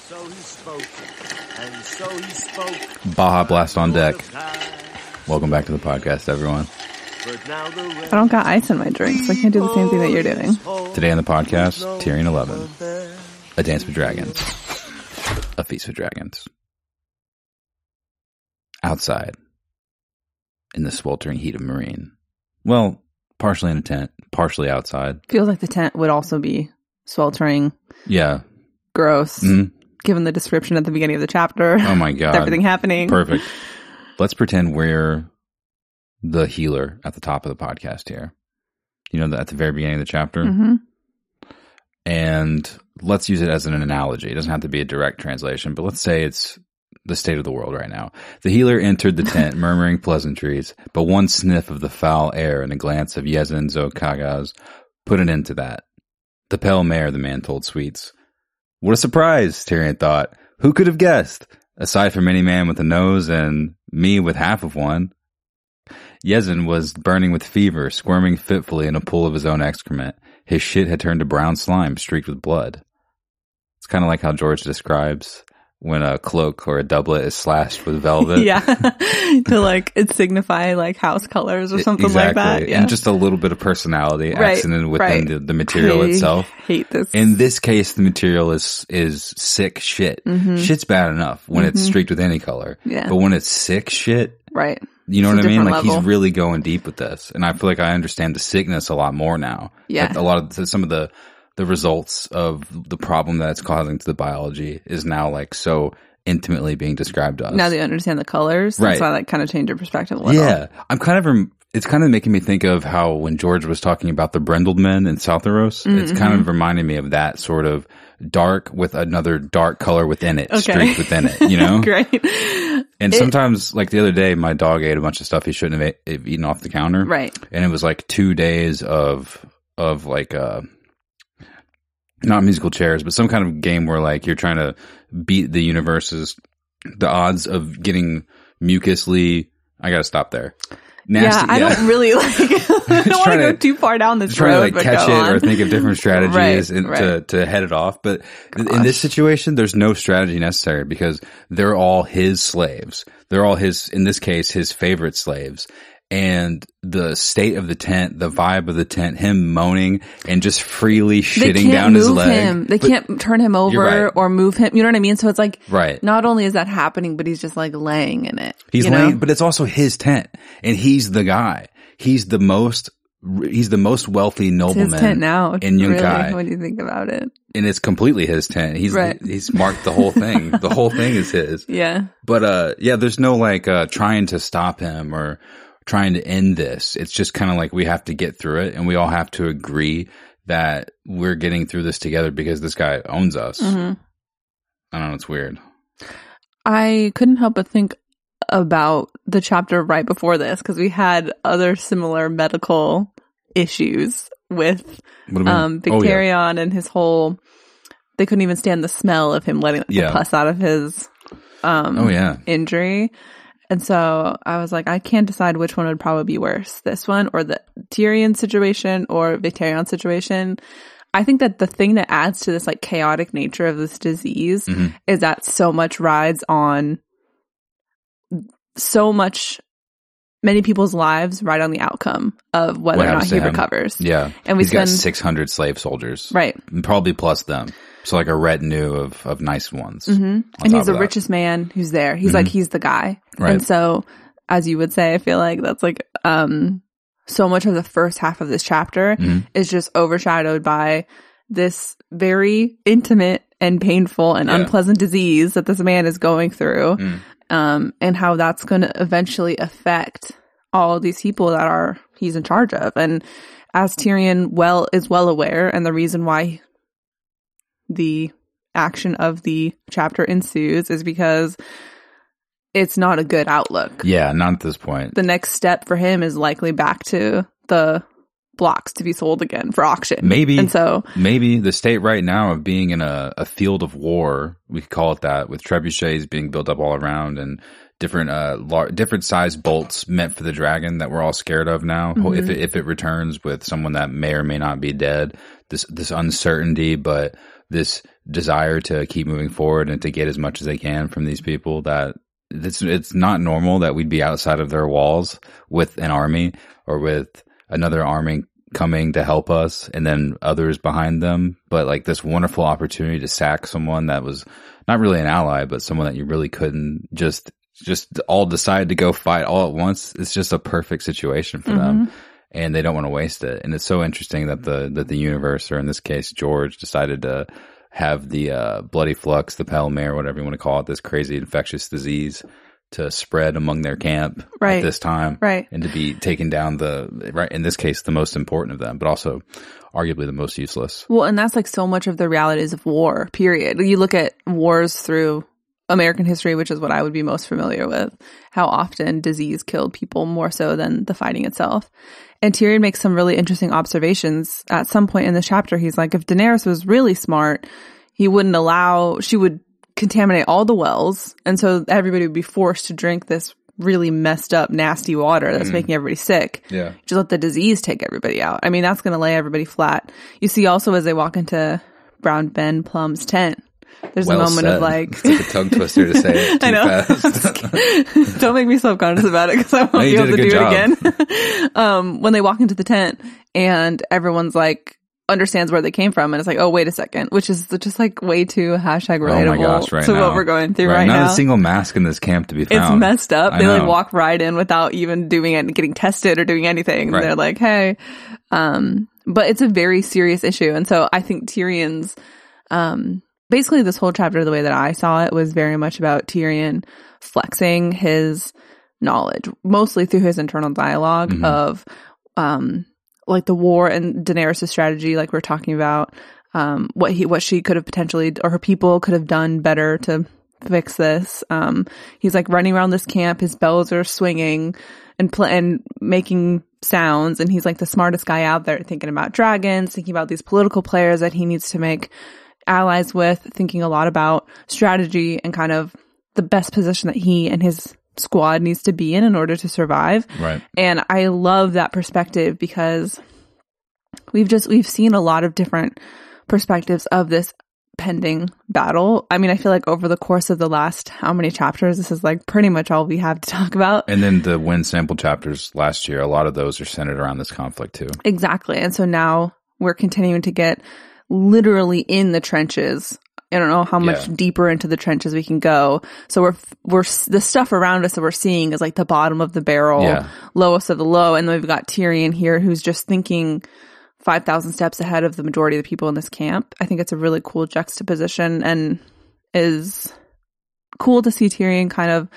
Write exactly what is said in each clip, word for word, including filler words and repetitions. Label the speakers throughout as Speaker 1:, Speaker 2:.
Speaker 1: So he spoke, and so he spoke.
Speaker 2: Baja Blast on deck. Welcome back to the podcast, everyone.
Speaker 3: I don't got ice in my drink, so I can't do the same thing that you're doing.
Speaker 2: Today on the podcast, Tyrion eleven. A Dance with Dragons. A Feast with Dragons. Outside. In the sweltering heat of Marine. Well, partially in a tent, partially outside.
Speaker 3: Feels like the tent would also be sweltering.
Speaker 2: Yeah.
Speaker 3: Gross. Mm-hmm. Given the description at the beginning of the chapter.
Speaker 2: Oh my god.
Speaker 3: Everything happening.
Speaker 2: Perfect. Let's pretend we're the healer at the top of the podcast here. You know, at the very beginning of the chapter.
Speaker 3: Mm-hmm.
Speaker 2: And let's use it as an analogy. It doesn't have to be a direct translation, but let's say it's the state of the world right now. The healer entered the tent, murmuring pleasantries, but one sniff of the foul air and a glance of Yezzan Zo-Kagaz put an end to that. The pale mare, the man told Sweets. What a surprise, Tyrion thought. Who could have guessed? Aside from any man with a nose and me with half of one. Yezzan was burning with fever, squirming fitfully in a pool of his own excrement. His shit had turned to brown slime streaked with blood. It's kind of like how George describes when a cloak or a doublet is slashed with velvet.
Speaker 3: Yeah. To like, it signify like house colors or something
Speaker 2: exactly.
Speaker 3: like that. Yeah.
Speaker 2: And just a little bit of personality
Speaker 3: right.
Speaker 2: accented within
Speaker 3: right.
Speaker 2: the, the material
Speaker 3: I
Speaker 2: itself.
Speaker 3: hate this.
Speaker 2: In this case, the material is, is sick shit.
Speaker 3: Mm-hmm.
Speaker 2: Shit's bad enough when
Speaker 3: mm-hmm.
Speaker 2: it's streaked with any color.
Speaker 3: Yeah.
Speaker 2: But when it's sick shit.
Speaker 3: Right.
Speaker 2: You know
Speaker 3: it's
Speaker 2: what I mean? Like
Speaker 3: level.
Speaker 2: he's really going deep with this. And I feel like I understand the sickness a lot more now.
Speaker 3: Yeah.
Speaker 2: Like a lot of the, some of the, the results of the problem that it's causing to the biology is now like so intimately being described to us.
Speaker 3: Now that you understand the colors,
Speaker 2: right.
Speaker 3: That's why that kind of changed your perspective a little.
Speaker 2: Yeah. I'm kind of, rem- it's kind of making me think of how when George was talking about the brindled men in Southeros, mm-hmm. it's kind of reminding me of that sort of dark with another dark color within it,
Speaker 3: okay.
Speaker 2: streaked within it, you know?
Speaker 3: Great.
Speaker 2: And
Speaker 3: it,
Speaker 2: sometimes, like the other day, my dog ate a bunch of stuff he shouldn't have, ate, have eaten off the counter.
Speaker 3: Right.
Speaker 2: And it was like two days of, of like, uh, not musical chairs, but some kind of game where like you're trying to beat the universe's, the odds of getting mucously, I gotta stop there. Nasty,
Speaker 3: yeah, I
Speaker 2: yeah.
Speaker 3: don't really like, I don't want to go too far down this
Speaker 2: road. Trying to like
Speaker 3: but
Speaker 2: catch it
Speaker 3: on.
Speaker 2: or think of different strategies
Speaker 3: right,
Speaker 2: and
Speaker 3: right.
Speaker 2: to, to head it off. But
Speaker 3: Gosh.
Speaker 2: in this situation, there's no strategy necessary because they're all his slaves. They're all his, in this case, his favorite slaves. And the state of the tent, the vibe of the tent, him moaning and just freely shitting down his leg.
Speaker 3: Him. They
Speaker 2: but
Speaker 3: can't turn him over
Speaker 2: right.
Speaker 3: or move him. You know what I mean? So it's like,
Speaker 2: right.
Speaker 3: not only is that happening, but he's just like laying in it.
Speaker 2: He's
Speaker 3: you
Speaker 2: laying,
Speaker 3: know?
Speaker 2: but it's also his tent and he's the guy. He's the most, he's the most wealthy nobleman
Speaker 3: it's his tent now,
Speaker 2: in Yunkai.
Speaker 3: Really, when you think about it.
Speaker 2: And it's completely his tent. He's,
Speaker 3: right.
Speaker 2: he's marked the whole thing. The whole thing is his.
Speaker 3: Yeah.
Speaker 2: But, uh, yeah, there's no like, uh, trying to stop him or trying to end this. It's just kind of like we have to get through it and we all have to agree that we're getting through this together because this guy owns us.
Speaker 3: Mm-hmm.
Speaker 2: I don't know. It's weird.
Speaker 3: I couldn't help but think about the chapter right before this because we had other similar medical issues with um, Victarion oh, yeah. and his whole, they couldn't even stand the smell of him letting
Speaker 2: yeah.
Speaker 3: the pus out of his um,
Speaker 2: oh, yeah.
Speaker 3: injury. And so I was like, I can't decide which one would probably be worse, this one or the Tyrion situation or Victarion situation. I think that the thing that adds to this like chaotic nature of this disease mm-hmm. is that so much rides on so much, many people's lives ride on the outcome of whether or not he recovers.
Speaker 2: Yeah.
Speaker 3: And we
Speaker 2: He's
Speaker 3: spend,
Speaker 2: got six hundred slave soldiers.
Speaker 3: Right.
Speaker 2: And probably plus them. So like a retinue of, of nice ones.
Speaker 3: Mm-hmm. And he's the richest man who's there. He's mm-hmm. like, he's the guy.
Speaker 2: Right.
Speaker 3: And so, as you would say, I feel like that's like, um, so much of the first half of this chapter mm-hmm. is just overshadowed by this very intimate and painful and yeah. unpleasant disease that this man is going through. Mm. Um, and how that's going to eventually affect all of these people that are, he's in charge of. And as Tyrion well is well aware, and the reason why the action of the chapter ensues is because it's not a good outlook.
Speaker 2: Yeah, not at this point.
Speaker 3: The next step for him is likely back to the blocks to be sold again for auction.
Speaker 2: Maybe.
Speaker 3: And so
Speaker 2: maybe the state right now of being in a, a field of war, we could call it that, with trebuchets being built up all around and different uh lar- different size bolts meant for the dragon that we're all scared of now. Mm-hmm. If it, if it returns with someone that may or may not be dead, this this uncertainty, but this desire to keep moving forward and to get as much as they can from these people that it's, it's not normal that we'd be outside of their walls with an army or with another army coming to help us and then others behind them. But like this wonderful opportunity to sack someone that was not really an ally, but someone that you really couldn't just, just all decide to go fight all at once. It's just a perfect situation for mm-hmm. them. And they don't want to waste it. And it's so interesting that the, that the universe, or in this case, George, decided to have the, uh, bloody flux, the pale mare, whatever you want to call it, this crazy infectious disease to spread among their camp
Speaker 3: right.
Speaker 2: at this time.
Speaker 3: Right.
Speaker 2: And to be taking down the, right, in this case, the most important of them, but also arguably the most useless.
Speaker 3: Well, and that's like so much of the realities of war, period. You look at wars through American history, which is what I would be most familiar with, how often disease killed people more so than the fighting itself. And Tyrion makes some really interesting observations. At some point in the chapter, he's like, if Daenerys was really smart, he wouldn't allow, she would contaminate all the wells. And so everybody would be forced to drink this really messed up, nasty water that's mm. making everybody sick.
Speaker 2: Yeah.
Speaker 3: Just let the disease take everybody out. I mean, that's going to lay everybody flat. You see also as they walk into Brown Ben Plum's tent, there's
Speaker 2: well
Speaker 3: a moment
Speaker 2: said.
Speaker 3: of like,
Speaker 2: it's like a tongue twister to say it too
Speaker 3: I know.
Speaker 2: fast.
Speaker 3: Don't make me self-conscious about it because I won't
Speaker 2: no,
Speaker 3: be able to do
Speaker 2: job.
Speaker 3: it again. um, when they walk into the tent and everyone's like, understands where they came from, and it's like, oh, wait a second, which is just like way too hashtag relatable
Speaker 2: oh my gosh, right
Speaker 3: to
Speaker 2: now.
Speaker 3: what we're going through
Speaker 2: right,
Speaker 3: right
Speaker 2: not
Speaker 3: now.
Speaker 2: Not a single mask in this camp to be found.
Speaker 3: It's messed up.
Speaker 2: I
Speaker 3: they
Speaker 2: know.
Speaker 3: like walk right in without even doing it, getting tested or doing anything.
Speaker 2: Right.
Speaker 3: They're like, hey, um, but it's a very serious issue, and so I think Tyrion's, um, basically this whole chapter, the way that I saw it, was very much about Tyrion flexing his knowledge, mostly through his internal dialogue mm-hmm. of, um. like the war and Daenerys' strategy, like we're talking about, um, what he, what she could have potentially, or her people could have done better to fix this. Um, he's like running around this camp, his bells are swinging and pl- and making sounds, and he's like the smartest guy out there, thinking about dragons, thinking about these political players that he needs to make allies with, thinking a lot about strategy and kind of the best position that he and his squad needs to be in in order to survive.
Speaker 2: Right.
Speaker 3: And I love that perspective because we've just, we've seen a lot of different perspectives of this pending battle. I mean, I feel like over the course of the last how many chapters, this is like pretty much all we have to talk about.
Speaker 2: And then the wind sample chapters last year, a lot of those are centered around this conflict too.
Speaker 3: Exactly. And so now we're continuing to get literally in the trenches. I don't know how much
Speaker 2: yeah.
Speaker 3: deeper into the trenches we can go. So we're, we're, the stuff around us that we're seeing is like the bottom of the barrel,
Speaker 2: yeah.
Speaker 3: lowest of the low. And then we've got Tyrion here who's just thinking five thousand steps ahead of the majority of the people in this camp. I think it's a really cool juxtaposition and is cool to see Tyrion kind of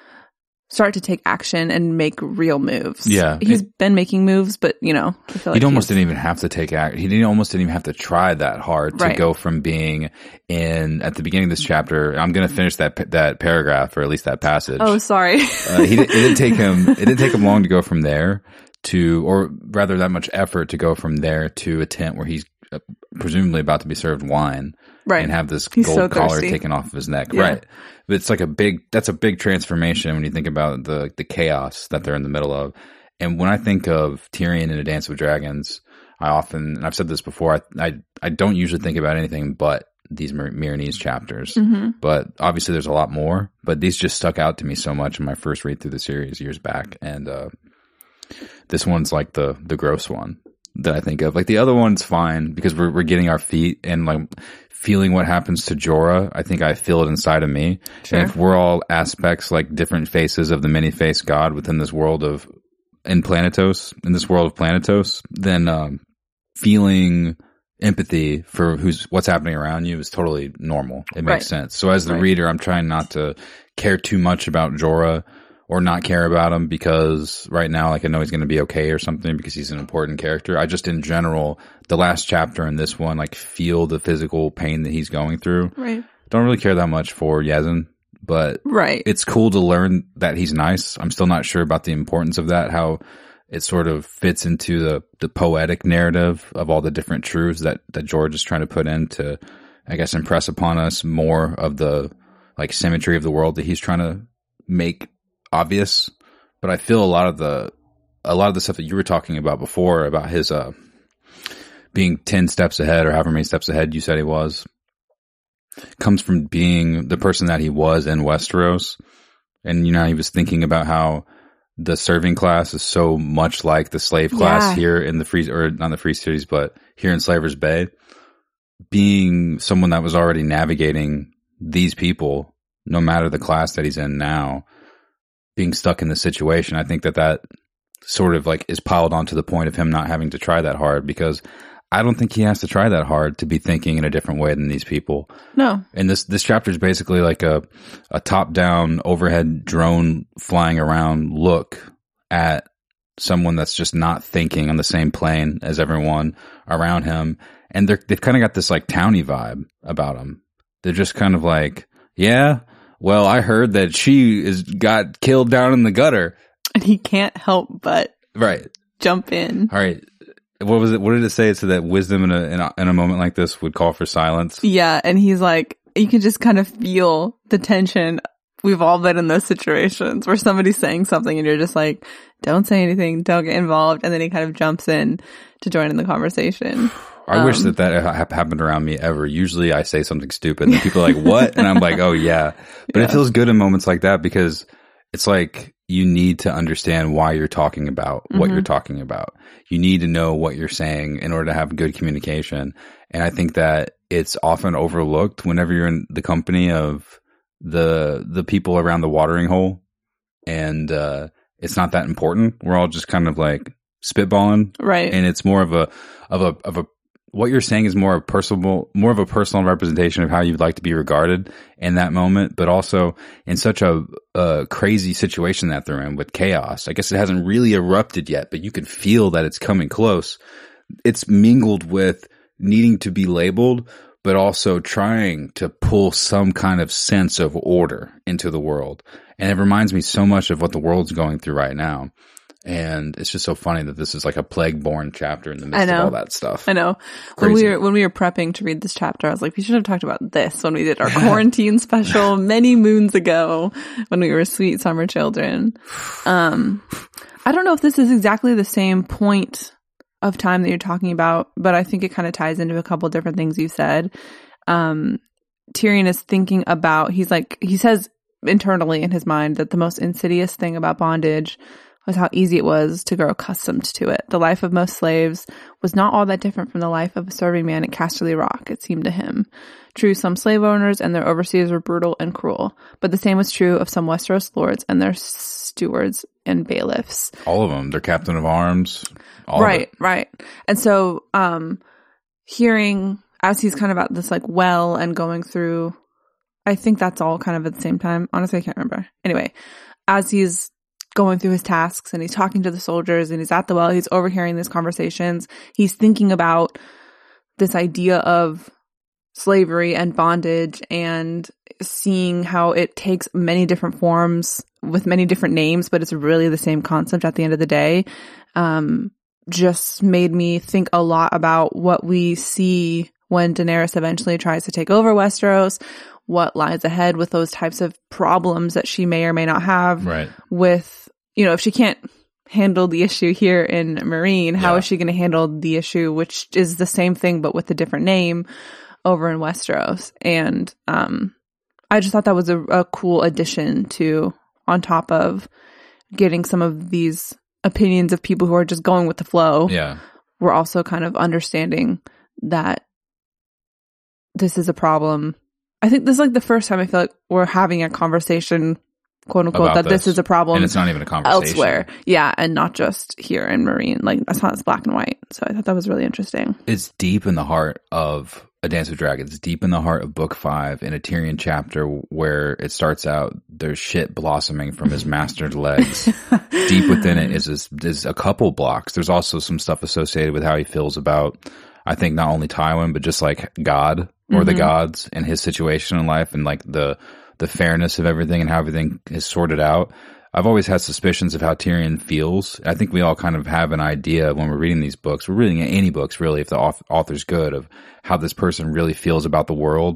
Speaker 3: start to take action and make real moves.
Speaker 2: Yeah.
Speaker 3: He's
Speaker 2: it,
Speaker 3: been making moves, but you know, I feel like
Speaker 2: he almost didn't even have to take act. He didn't almost didn't even have to try that hard to
Speaker 3: right.
Speaker 2: go from being in at the beginning of this chapter. I'm going to finish that that paragraph, or at least that passage.
Speaker 3: Oh, sorry.
Speaker 2: uh, he it didn't take him. It didn't take him long to go from there to, or rather, that much effort to go from there to a tent where he's uh, presumably about to be served wine.
Speaker 3: Right.
Speaker 2: And have this
Speaker 3: He's
Speaker 2: gold
Speaker 3: so
Speaker 2: collar
Speaker 3: thirsty.
Speaker 2: taken off of his neck.
Speaker 3: Yeah.
Speaker 2: Right. But it's like a big, that's a big transformation when you think about the, the chaos that they're in the middle of. And when I think of Tyrion in A Dance with Dragons, I often, and I've said this before, I, I, I don't usually think about anything but these Myronese chapters.
Speaker 3: Mm-hmm.
Speaker 2: But obviously there's a lot more, but these just stuck out to me so much in my first read through the series years back. And, uh, this one's like the, the gross one that I think of. Like the other one's fine because we're, we're getting our feet and like, feeling what happens to Jorah. I think I feel it inside of me.
Speaker 3: Sure.
Speaker 2: And if we're all aspects, like different faces of the many-faced God within this world of, in Planetos, in this world of Planetos, then, um, feeling empathy for who's, what's happening around you is totally normal. It makes
Speaker 3: Right.
Speaker 2: sense. So as the
Speaker 3: Right.
Speaker 2: reader, I'm trying not to care too much about Jorah or not care about him because right now, like I know he's going to be okay or something because he's an important character. I just, in general, the last chapter and this one, like feel the physical pain that he's going through.
Speaker 3: Right.
Speaker 2: Don't really care that much for Yazan, but
Speaker 3: Right.
Speaker 2: it's cool to learn that he's nice. I'm still not sure about the importance of that, how it sort of fits into the, the poetic narrative of all the different truths that, that George is trying to put in to, I guess, impress upon us more of the like symmetry of the world that he's trying to make obvious. But I feel a lot of the a lot of the stuff that you were talking about before about his uh being ten steps ahead or however many steps ahead you said he was, comes from being the person that he was in Westeros. And, you know, he was thinking about how the serving class is so much like the slave class
Speaker 3: Yeah.
Speaker 2: here in the free, or not the free cities, but here in Slaver's Bay. Being someone that was already navigating these people, no matter the class that he's in now, being stuck in this situation, I think that that sort of like is piled on to the point of him not having to try that hard, because I don't think he has to try that hard to be thinking in a different way than these people.
Speaker 3: No.
Speaker 2: And this, this chapter is basically like a, a top down overhead drone flying around look at someone that's just not thinking on the same plane as everyone around him. And they're, they've kind of got this like towny vibe about them. They're just kind of like, yeah, well, I heard that she is got killed down in the gutter.
Speaker 3: And he can't help but
Speaker 2: Right.
Speaker 3: jump in.
Speaker 2: All right. What was it? What did it say? It said that wisdom in a, in a in a moment like this would call for silence.
Speaker 3: Yeah, and he's like, you can just kind of feel the tension. We've all been in those situations where somebody's saying something and you're just like, don't say anything, don't get involved. And then he kind of jumps in to join in the conversation.
Speaker 2: I um, wish that that ha- happened around me ever. Usually I say something stupid and people are like, what? And I'm like, oh yeah. But yeah. It feels good in moments like that because it's like you need to understand why you're talking about what mm-hmm. you're talking about. You need to know what you're saying in order to have good communication. And I think that it's often overlooked whenever you're in the company of the the people around the watering hole. And uh it's not that important. We're all just kind of like spitballing.
Speaker 3: Right.
Speaker 2: And it's more of a of a of a what you're saying is more a personal, more of a personal representation of how you'd like to be regarded in that moment, but also in such a, a crazy situation that they're in with chaos. I guess it hasn't really erupted yet, but you can feel that it's coming close. It's mingled with needing to be labeled, but also trying to pull some kind of sense of order into the world. And it reminds me so much of what the world's going through right now. And it's just so funny that this is like a plague-born chapter in the midst of all that stuff.
Speaker 3: I know.
Speaker 2: Crazy.
Speaker 3: When we were when we were prepping to read this chapter, I was like, we should have talked about this when we did our quarantine special many moons ago when we were sweet summer children. Um, I don't know if this is exactly the same point of time that you're talking about, but I think it kind of ties into a couple different things you said. Um, Tyrion is thinking about, he's like, he says internally in his mind that the most insidious thing about bondage was how easy it was to grow accustomed to it. The life of most slaves was not all that different from the life of a serving man at Casterly Rock, it seemed to him. True, some slave owners and their overseers were brutal and cruel, but the same was true of some Westeros lords and their stewards and bailiffs.
Speaker 2: All of them. Their captain of arms. All
Speaker 3: right, right. And so, um, hearing, as he's kind of at this like well and going through, I think that's all kind of at the same time. Honestly, I can't remember. Anyway, as he's going through his tasks and he's talking to the soldiers and he's at the well, he's overhearing these conversations. He's thinking about this idea of slavery and bondage and seeing how it takes many different forms with many different names, but it's really the same concept at the end of the day. Um, just made me think a lot about what we see when Daenerys eventually tries to take over Westeros, what lies ahead with those types of problems that she may or may not have
Speaker 2: right.
Speaker 3: with, you know, if she can't handle the issue here in Meereen, how
Speaker 2: yeah.
Speaker 3: is she going to handle the issue, which is the same thing, but with a different name over in Westeros? And, um, I just thought that was a, a cool addition to, on top of getting some of these opinions of people who are just going with the flow.
Speaker 2: Yeah.
Speaker 3: We're also kind of understanding that this is a problem. I think this is like the first time I feel like we're having a conversation, quote unquote,
Speaker 2: About
Speaker 3: that this.
Speaker 2: this
Speaker 3: is a problem.
Speaker 2: And it's not even a conversation.
Speaker 3: Elsewhere. Yeah. And not just here in Meereen. Like, that's not, it's black and white. So I thought that was really interesting.
Speaker 2: It's deep in the heart of A Dance with Dragons. It's deep in the heart of book five in a Tyrion chapter where it starts out, there's shit blossoming from his master's legs. Deep within it is, is, is a couple blocks. There's also some stuff associated with how he feels about, I think, not only Tywin, but just like God or mm-hmm. the gods and his situation in life and like the, the fairness of everything and how everything is sorted out. I've always had suspicions of how Tyrion feels. I think we all kind of have an idea when we're reading these books. We're reading any books, really, if the author's good, of how this person really feels about the world.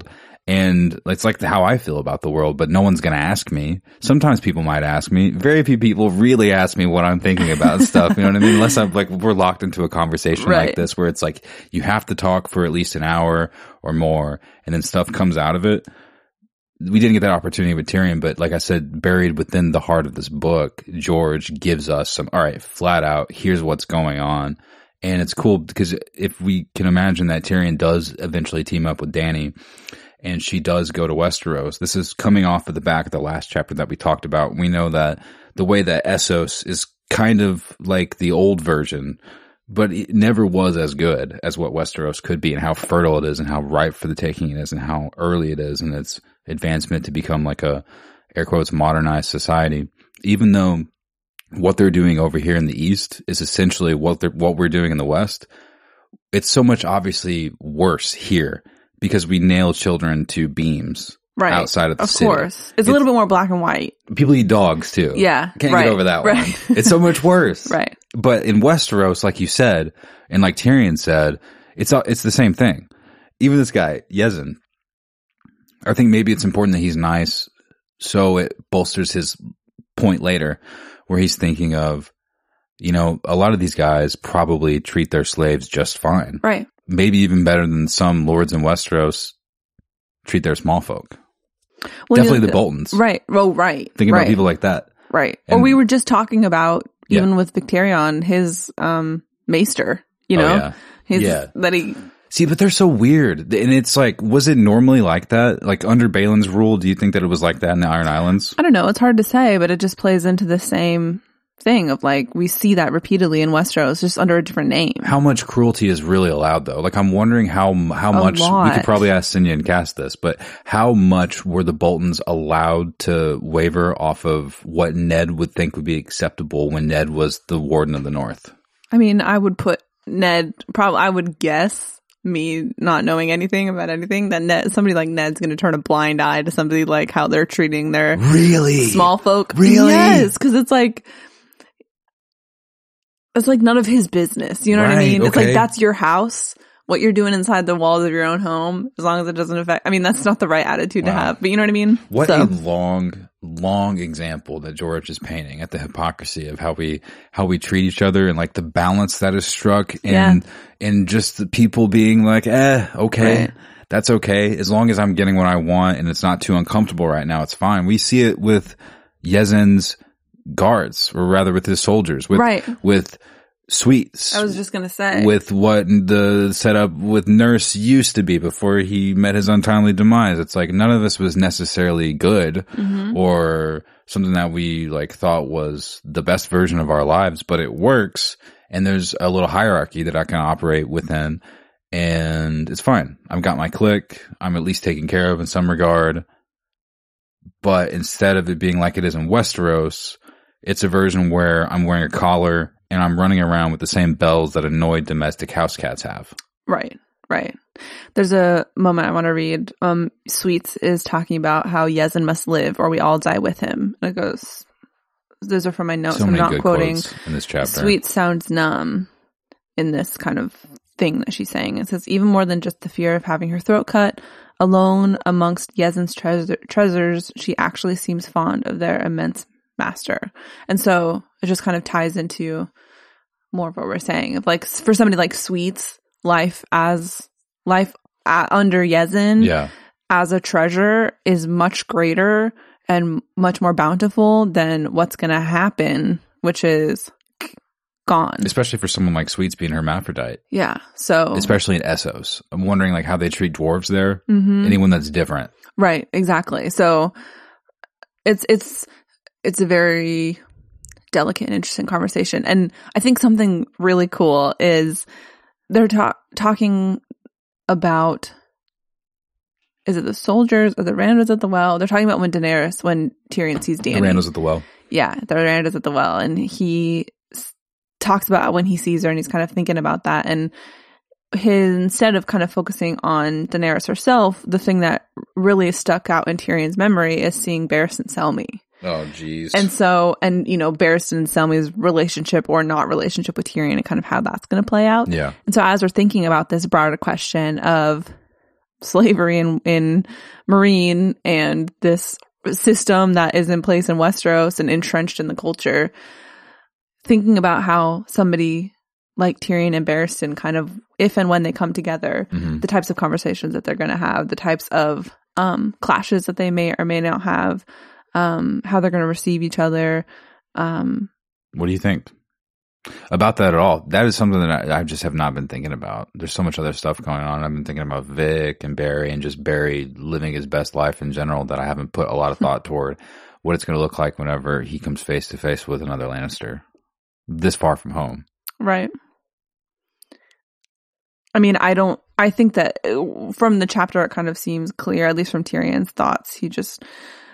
Speaker 2: And it's like how I feel about the world, but no one's going to ask me. Sometimes people might ask me. Very few people really ask me what I'm thinking about stuff. You know what I mean? Unless I'm like, we're locked into a conversation
Speaker 3: Right.
Speaker 2: like this where it's like you have to talk for at least an hour or more and then stuff comes out of it. We didn't get that opportunity with Tyrion, but like I said, buried within the heart of this book, George gives us some, all right, flat out, here's what's going on. And it's cool because if we can imagine that Tyrion does eventually team up with Dany, and she does go to Westeros. This is coming off of the back of the last chapter that we talked about. We know that the way that Essos is kind of like the old version, but it never was as good as what Westeros could be and how fertile it is and how ripe for the taking it is and how early it is in its advancement to become like a, air quotes, modernized society. Even though what they're doing over here in the East is essentially what they're, what we're doing in the West, it's so much obviously worse here. Because we nail children to beams
Speaker 3: right.
Speaker 2: outside of the
Speaker 3: of
Speaker 2: city.
Speaker 3: Of course. It's, it's a little bit more black and white.
Speaker 2: People eat dogs too.
Speaker 3: Yeah.
Speaker 2: Can't
Speaker 3: right,
Speaker 2: get over that
Speaker 3: right.
Speaker 2: one. It's so much worse.
Speaker 3: Right.
Speaker 2: But in Westeros, like you said, and like Tyrion said, it's it's the same thing. Even this guy, Yezzan, I think maybe it's important that he's nice so it bolsters his point later where he's thinking of, you know, a lot of these guys probably treat their slaves just fine.
Speaker 3: Right. Maybe
Speaker 2: even better than some lords in Westeros treat their small folk.
Speaker 3: Well,
Speaker 2: Definitely
Speaker 3: you know,
Speaker 2: the Boltons.
Speaker 3: Right. Oh, right.
Speaker 2: Thinking
Speaker 3: right.
Speaker 2: about people like that.
Speaker 3: Right.
Speaker 2: And,
Speaker 3: or we were just talking about, even
Speaker 2: yeah.
Speaker 3: with Victarion, his um, maester, you know?
Speaker 2: Oh, yeah.
Speaker 3: His,
Speaker 2: yeah.
Speaker 3: That he...
Speaker 2: See, but they're so weird. And it's like, was it normally like that? Like under Baelin's rule, do you think that it was like that in the Iron Islands?
Speaker 3: I don't know. It's hard to say, but it just plays into the same thing of like, we see that repeatedly in Westeros, just under a different name.
Speaker 2: How much cruelty is really allowed though? Like I'm wondering how how
Speaker 3: a
Speaker 2: much,
Speaker 3: lot.
Speaker 2: we could probably ask Cinia and Cass this, but how much were the Boltons allowed to waver off of what Ned would think would be acceptable when Ned was the Warden of the North?
Speaker 3: I mean, I would put Ned, probably, I would guess, me not knowing anything about anything, that Ned, somebody like Ned's going to turn a blind eye to somebody like how they're treating their
Speaker 2: really
Speaker 3: small folk.
Speaker 2: Really?
Speaker 3: Yes, because it's like, it's like none of his business. You know
Speaker 2: right,
Speaker 3: what I mean?
Speaker 2: okay.
Speaker 3: It's like, that's your house. What you're doing inside the walls of your own home, as long as it doesn't affect, I mean, that's not the right attitude
Speaker 2: wow.
Speaker 3: to have, but you know what I mean?
Speaker 2: What
Speaker 3: so.
Speaker 2: a long, long example that George is painting at the hypocrisy of how we, how we treat each other and like the balance that is struck and,
Speaker 3: yeah.
Speaker 2: and just the people being like, eh, okay. Right. That's okay. As long as I'm getting what I want and it's not too uncomfortable right now, it's fine. We see it with Yezzan's guards, or rather with his soldiers, with,
Speaker 3: right.
Speaker 2: with Sweets.
Speaker 3: I was just going to say.
Speaker 2: With what the setup with Nurse used to be before he met his untimely demise. It's like none of this was necessarily good mm-hmm. or something that we like thought was the best version of our lives, but it works. And there's a little hierarchy that I can operate within and it's fine. I've got my clique. I'm at least taken care of in some regard. But instead of it being like it is in Westeros, it's a version where I'm wearing a collar and I'm running around with the same bells that annoyed domestic house cats have. Right,
Speaker 3: right. There's a moment I want to read. Um, Sweets is talking about how Yezzan must live or we all die with him. And it goes, those are from my notes.
Speaker 2: So
Speaker 3: I'm
Speaker 2: many
Speaker 3: not
Speaker 2: good
Speaker 3: quoting.
Speaker 2: Quotes in this chapter.
Speaker 3: Sweets sounds numb in this kind of thing that she's saying. It says, even more than just the fear of having her throat cut, alone amongst Yezzan's treasure- treasures, she actually seems fond of their immense master. And so it just kind of ties into more of what we're saying of like, for somebody like Sweets, life as life uh, under Yezzan
Speaker 2: yeah.
Speaker 3: as a treasure is much greater and much more bountiful than what's going to happen, which is gone.
Speaker 2: Especially for someone like Sweets being hermaphrodite.
Speaker 3: Yeah. So
Speaker 2: especially in Essos. I'm wondering like how they treat dwarves there.
Speaker 3: Mm-hmm.
Speaker 2: Anyone that's different.
Speaker 3: Right, exactly. So it's it's it's a very delicate and interesting conversation. And I think something really cool is they're ta- talking about, is it the soldiers or the Randos at the well? They're talking about when Daenerys, when Tyrion sees Dany.
Speaker 2: The Randos at the well.
Speaker 3: Yeah, the Randos at the well. And he s- talks about when he sees her and he's kind of thinking about that. And his, instead of kind of focusing on Daenerys herself, the thing that really stuck out in Tyrion's memory is seeing Barristan Selmy.
Speaker 2: Oh, jeez.
Speaker 3: And so, and you know, Barristan and Selmy's relationship or not relationship with Tyrion and kind of how that's going to play out.
Speaker 2: Yeah.
Speaker 3: And so as we're thinking about this broader question of slavery in, in Meereen and this system that is in place in Westeros and entrenched in the culture, thinking about how somebody like Tyrion and Barristan kind of, if and when they come together, mm-hmm. the types of conversations that they're going to have, the types of um, clashes that they may or may not have, um, how they're going to receive each other. Um,
Speaker 2: what do you think about that at all? That is something that I, I just have not been thinking about. There's so much other stuff going on. I've been thinking about Vic and Barry and just Barry living his best life in general that I haven't put a lot of thought toward what it's going to look like whenever he comes face to face with another Lannister this far from home.
Speaker 3: Right. I mean, I don't, I think that from the chapter, it kind of seems clear, at least from Tyrion's thoughts. He just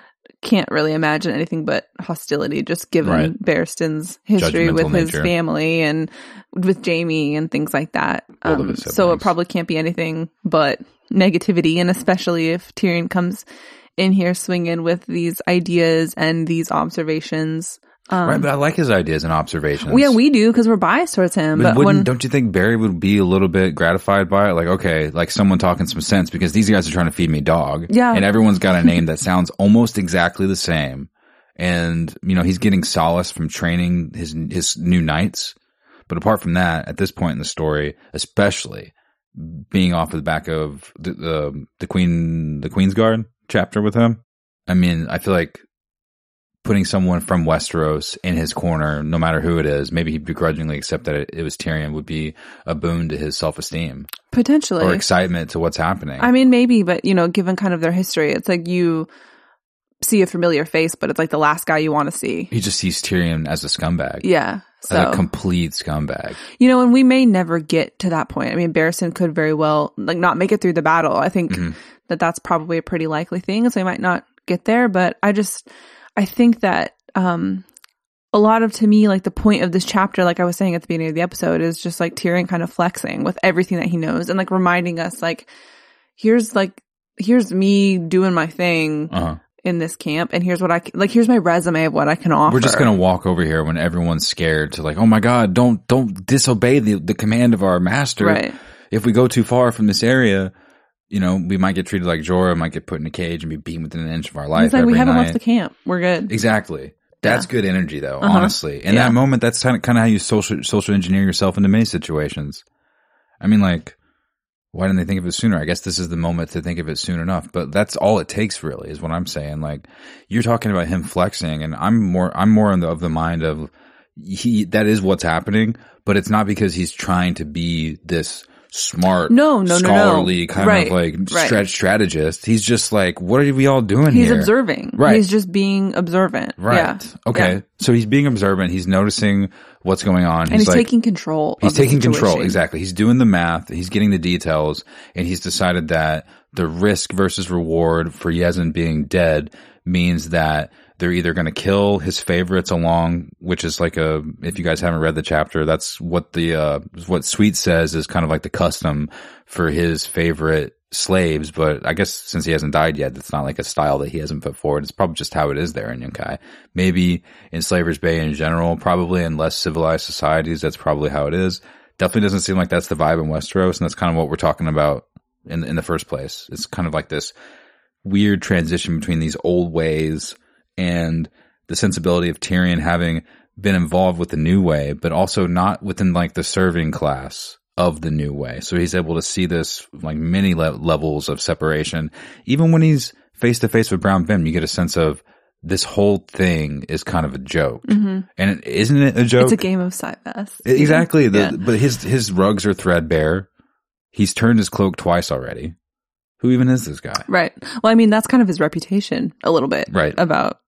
Speaker 3: can't really imagine anything but hostility, just given right. Barristan's history with his nature. family and with Jaime and things like that. Um, so it probably can't be anything but negativity. And especially if Tyrion comes in here swinging with these ideas and these observations. Um,
Speaker 2: right, but I like his ideas and observations.
Speaker 3: Well, yeah, we do because we're biased towards him.
Speaker 2: But,
Speaker 3: but when,
Speaker 2: don't you think Barry would be a little bit gratified by it? Like, okay, like someone talking some sense because these guys are trying to feed me dog.
Speaker 3: Yeah.
Speaker 2: And everyone's got a name that sounds almost exactly the same. And, you know, he's getting solace from training his his new knights. But apart from that, at this point in the story, especially being off the back of the the, the Queen the Queen's Guard chapter with him, I mean, I feel like putting someone from Westeros in his corner, no matter who it is, maybe he'd begrudgingly accept that it, it was Tyrion, would be a boon to his self-esteem.
Speaker 3: Potentially.
Speaker 2: Or excitement to what's happening.
Speaker 3: I mean, maybe, but, you know, given kind of their history, it's like you see a familiar face, but it's like the last guy you want to see.
Speaker 2: He just sees Tyrion as a scumbag.
Speaker 3: Yeah. So.
Speaker 2: As a complete scumbag.
Speaker 3: You know, and we may never get to that point. I mean, Barristan could very well, like, not make it through the battle. I think mm-hmm. that that's probably a pretty likely thing, so he might not get there, but I just... I think that um, a lot of, to me, like the point of this chapter, like I was saying at the beginning of the episode, is just like Tyrion kind of flexing with everything that he knows and like reminding us, like, here's like, here's me doing my thing uh-huh. in this camp, and here's what I, like, here's my resume of what I can offer.
Speaker 2: We're just going to walk over here when everyone's scared to like, oh my God, don't, don't disobey the, the command of our master.
Speaker 3: Right.
Speaker 2: If we go too far from this area, you know, we might get treated like Jorah, might get put in a cage and be beaten within an inch of our life.
Speaker 3: It's like
Speaker 2: every
Speaker 3: we haven't
Speaker 2: night.
Speaker 3: left the camp. We're good.
Speaker 2: Exactly. That's yeah. good energy, though. Uh-huh. Honestly, in yeah. that moment, that's kind of kind of how you social social engineer yourself into many situations. I mean, like, why didn't they think of it sooner? I guess this is the moment to think of it soon enough. But that's all it takes, really, is what I'm saying. Like, you're talking about him flexing, and I'm more I'm more in the, of the mind of he that is what's happening, but it's not because he's trying to be this smart,
Speaker 3: no, no,
Speaker 2: scholarly
Speaker 3: no, no.
Speaker 2: kind
Speaker 3: right.
Speaker 2: of like
Speaker 3: right.
Speaker 2: stretch strategist. He's just like, what are we all doing
Speaker 3: he's
Speaker 2: here?
Speaker 3: He's observing.
Speaker 2: Right.
Speaker 3: He's just being observant.
Speaker 2: Right.
Speaker 3: Yeah.
Speaker 2: Okay.
Speaker 3: Yeah.
Speaker 2: So he's being observant. He's noticing what's going on.
Speaker 3: And
Speaker 2: he's,
Speaker 3: he's
Speaker 2: like,
Speaker 3: taking control.
Speaker 2: He's
Speaker 3: of the
Speaker 2: taking
Speaker 3: situation.
Speaker 2: control. Exactly. He's doing the math. He's getting the details, and he's decided that the risk versus reward for Yezin being dead means that they're either going to kill his favorites along, which is like a, if you guys haven't read the chapter, that's what the, uh, what Sweet says is kind of like the custom for his favorite slaves. But I guess since he hasn't died yet, it's not like a style that he hasn't put forward. It's probably just how it is there in Yunkai. Maybe in Slaver's Bay in general, probably in less civilized societies, that's probably how it is. Definitely doesn't seem like that's the vibe in Westeros, and that's kind of what we're talking about in, in the first place. It's kind of like this weird transition between these old ways and the sensibility of Tyrion having been involved with the new way, but also not within like the serving class of the new way. So he's able to see this like many le- levels of separation. Even when he's face to face with Brown Bim, you get a sense of this whole thing is kind of a joke. Mm-hmm. And it, isn't it a joke?
Speaker 3: It's a game of Side-Fest.
Speaker 2: Exactly. The,
Speaker 3: yeah.
Speaker 2: But his, his rugs are threadbare. He's turned his cloak twice already. Who even is this guy?
Speaker 3: Right. Well, I mean, that's kind of his reputation a little bit.
Speaker 2: Right.
Speaker 3: About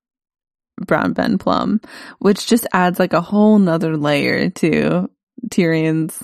Speaker 3: Brown Ben Plum, which just adds like a whole nother layer to Tyrion's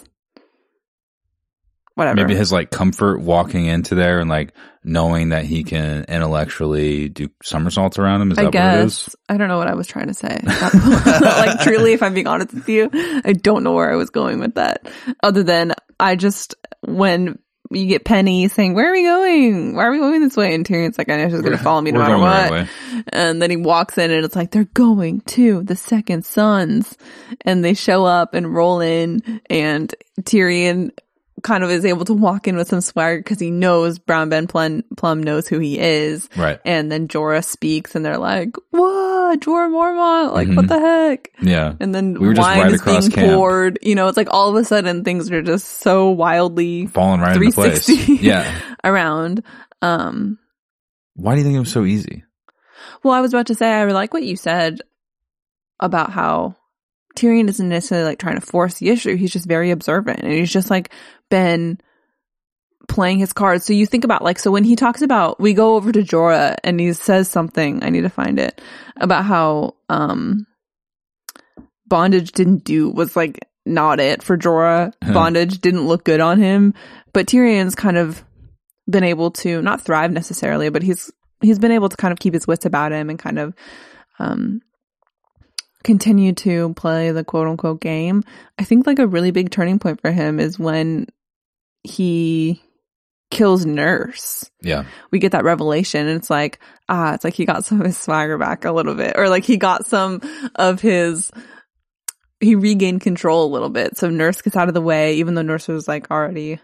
Speaker 3: whatever.
Speaker 2: Maybe his like comfort walking into there and like knowing that he can intellectually do somersaults around him. Is
Speaker 3: I
Speaker 2: that
Speaker 3: guess.
Speaker 2: what it is?
Speaker 3: I don't know what I was trying to say. Like truly, if I'm being honest with you, I don't know where I was going with that. Other than I just, when you get Penny saying, where are we going? Why are we going this way? And Tyrion's like, I know she's going to follow me no matter what. And then he walks in and it's like, they're going to the Second Sons. And they show up and roll in, and Tyrion kind of is able to walk in with some swagger because he knows Brown Ben Plum, Plum knows who he is.
Speaker 2: Right.
Speaker 3: And then Jorah speaks and they're like, what? Jorah Mormont? Like,
Speaker 2: Mhm.
Speaker 3: what the heck?
Speaker 2: Yeah.
Speaker 3: And then
Speaker 2: We were just
Speaker 3: wine
Speaker 2: right
Speaker 3: is being
Speaker 2: across camp.
Speaker 3: poured. You know, it's like all of a sudden things are just so wildly
Speaker 2: Falling right into place.
Speaker 3: three sixty
Speaker 2: Yeah.
Speaker 3: around. Um,
Speaker 2: Why do you think it was so easy?
Speaker 3: well, I was about to say, I like what you said about how Tyrion isn't necessarily like trying to force the issue. He's just very observant and he's just like been playing his cards. So you think about like, so when he talks about, we go over to Jorah and he says something, I need to find it, about how, um, bondage didn't do, was like not it for Jorah.
Speaker 2: Huh.
Speaker 3: Bondage didn't look good on him, but Tyrion's kind of been able to not thrive necessarily, but he's, he's been able to kind of keep his wits about him and kind of, um, continue to play the quote unquote game. I think like a really big turning point for him is when he kills Nurse.
Speaker 2: Yeah.
Speaker 3: We get that revelation and it's like, ah, it's like he got some of his swagger back a little bit, or like he got some of his, he regained control a little bit. So Nurse gets out of the way, even though Nurse was like already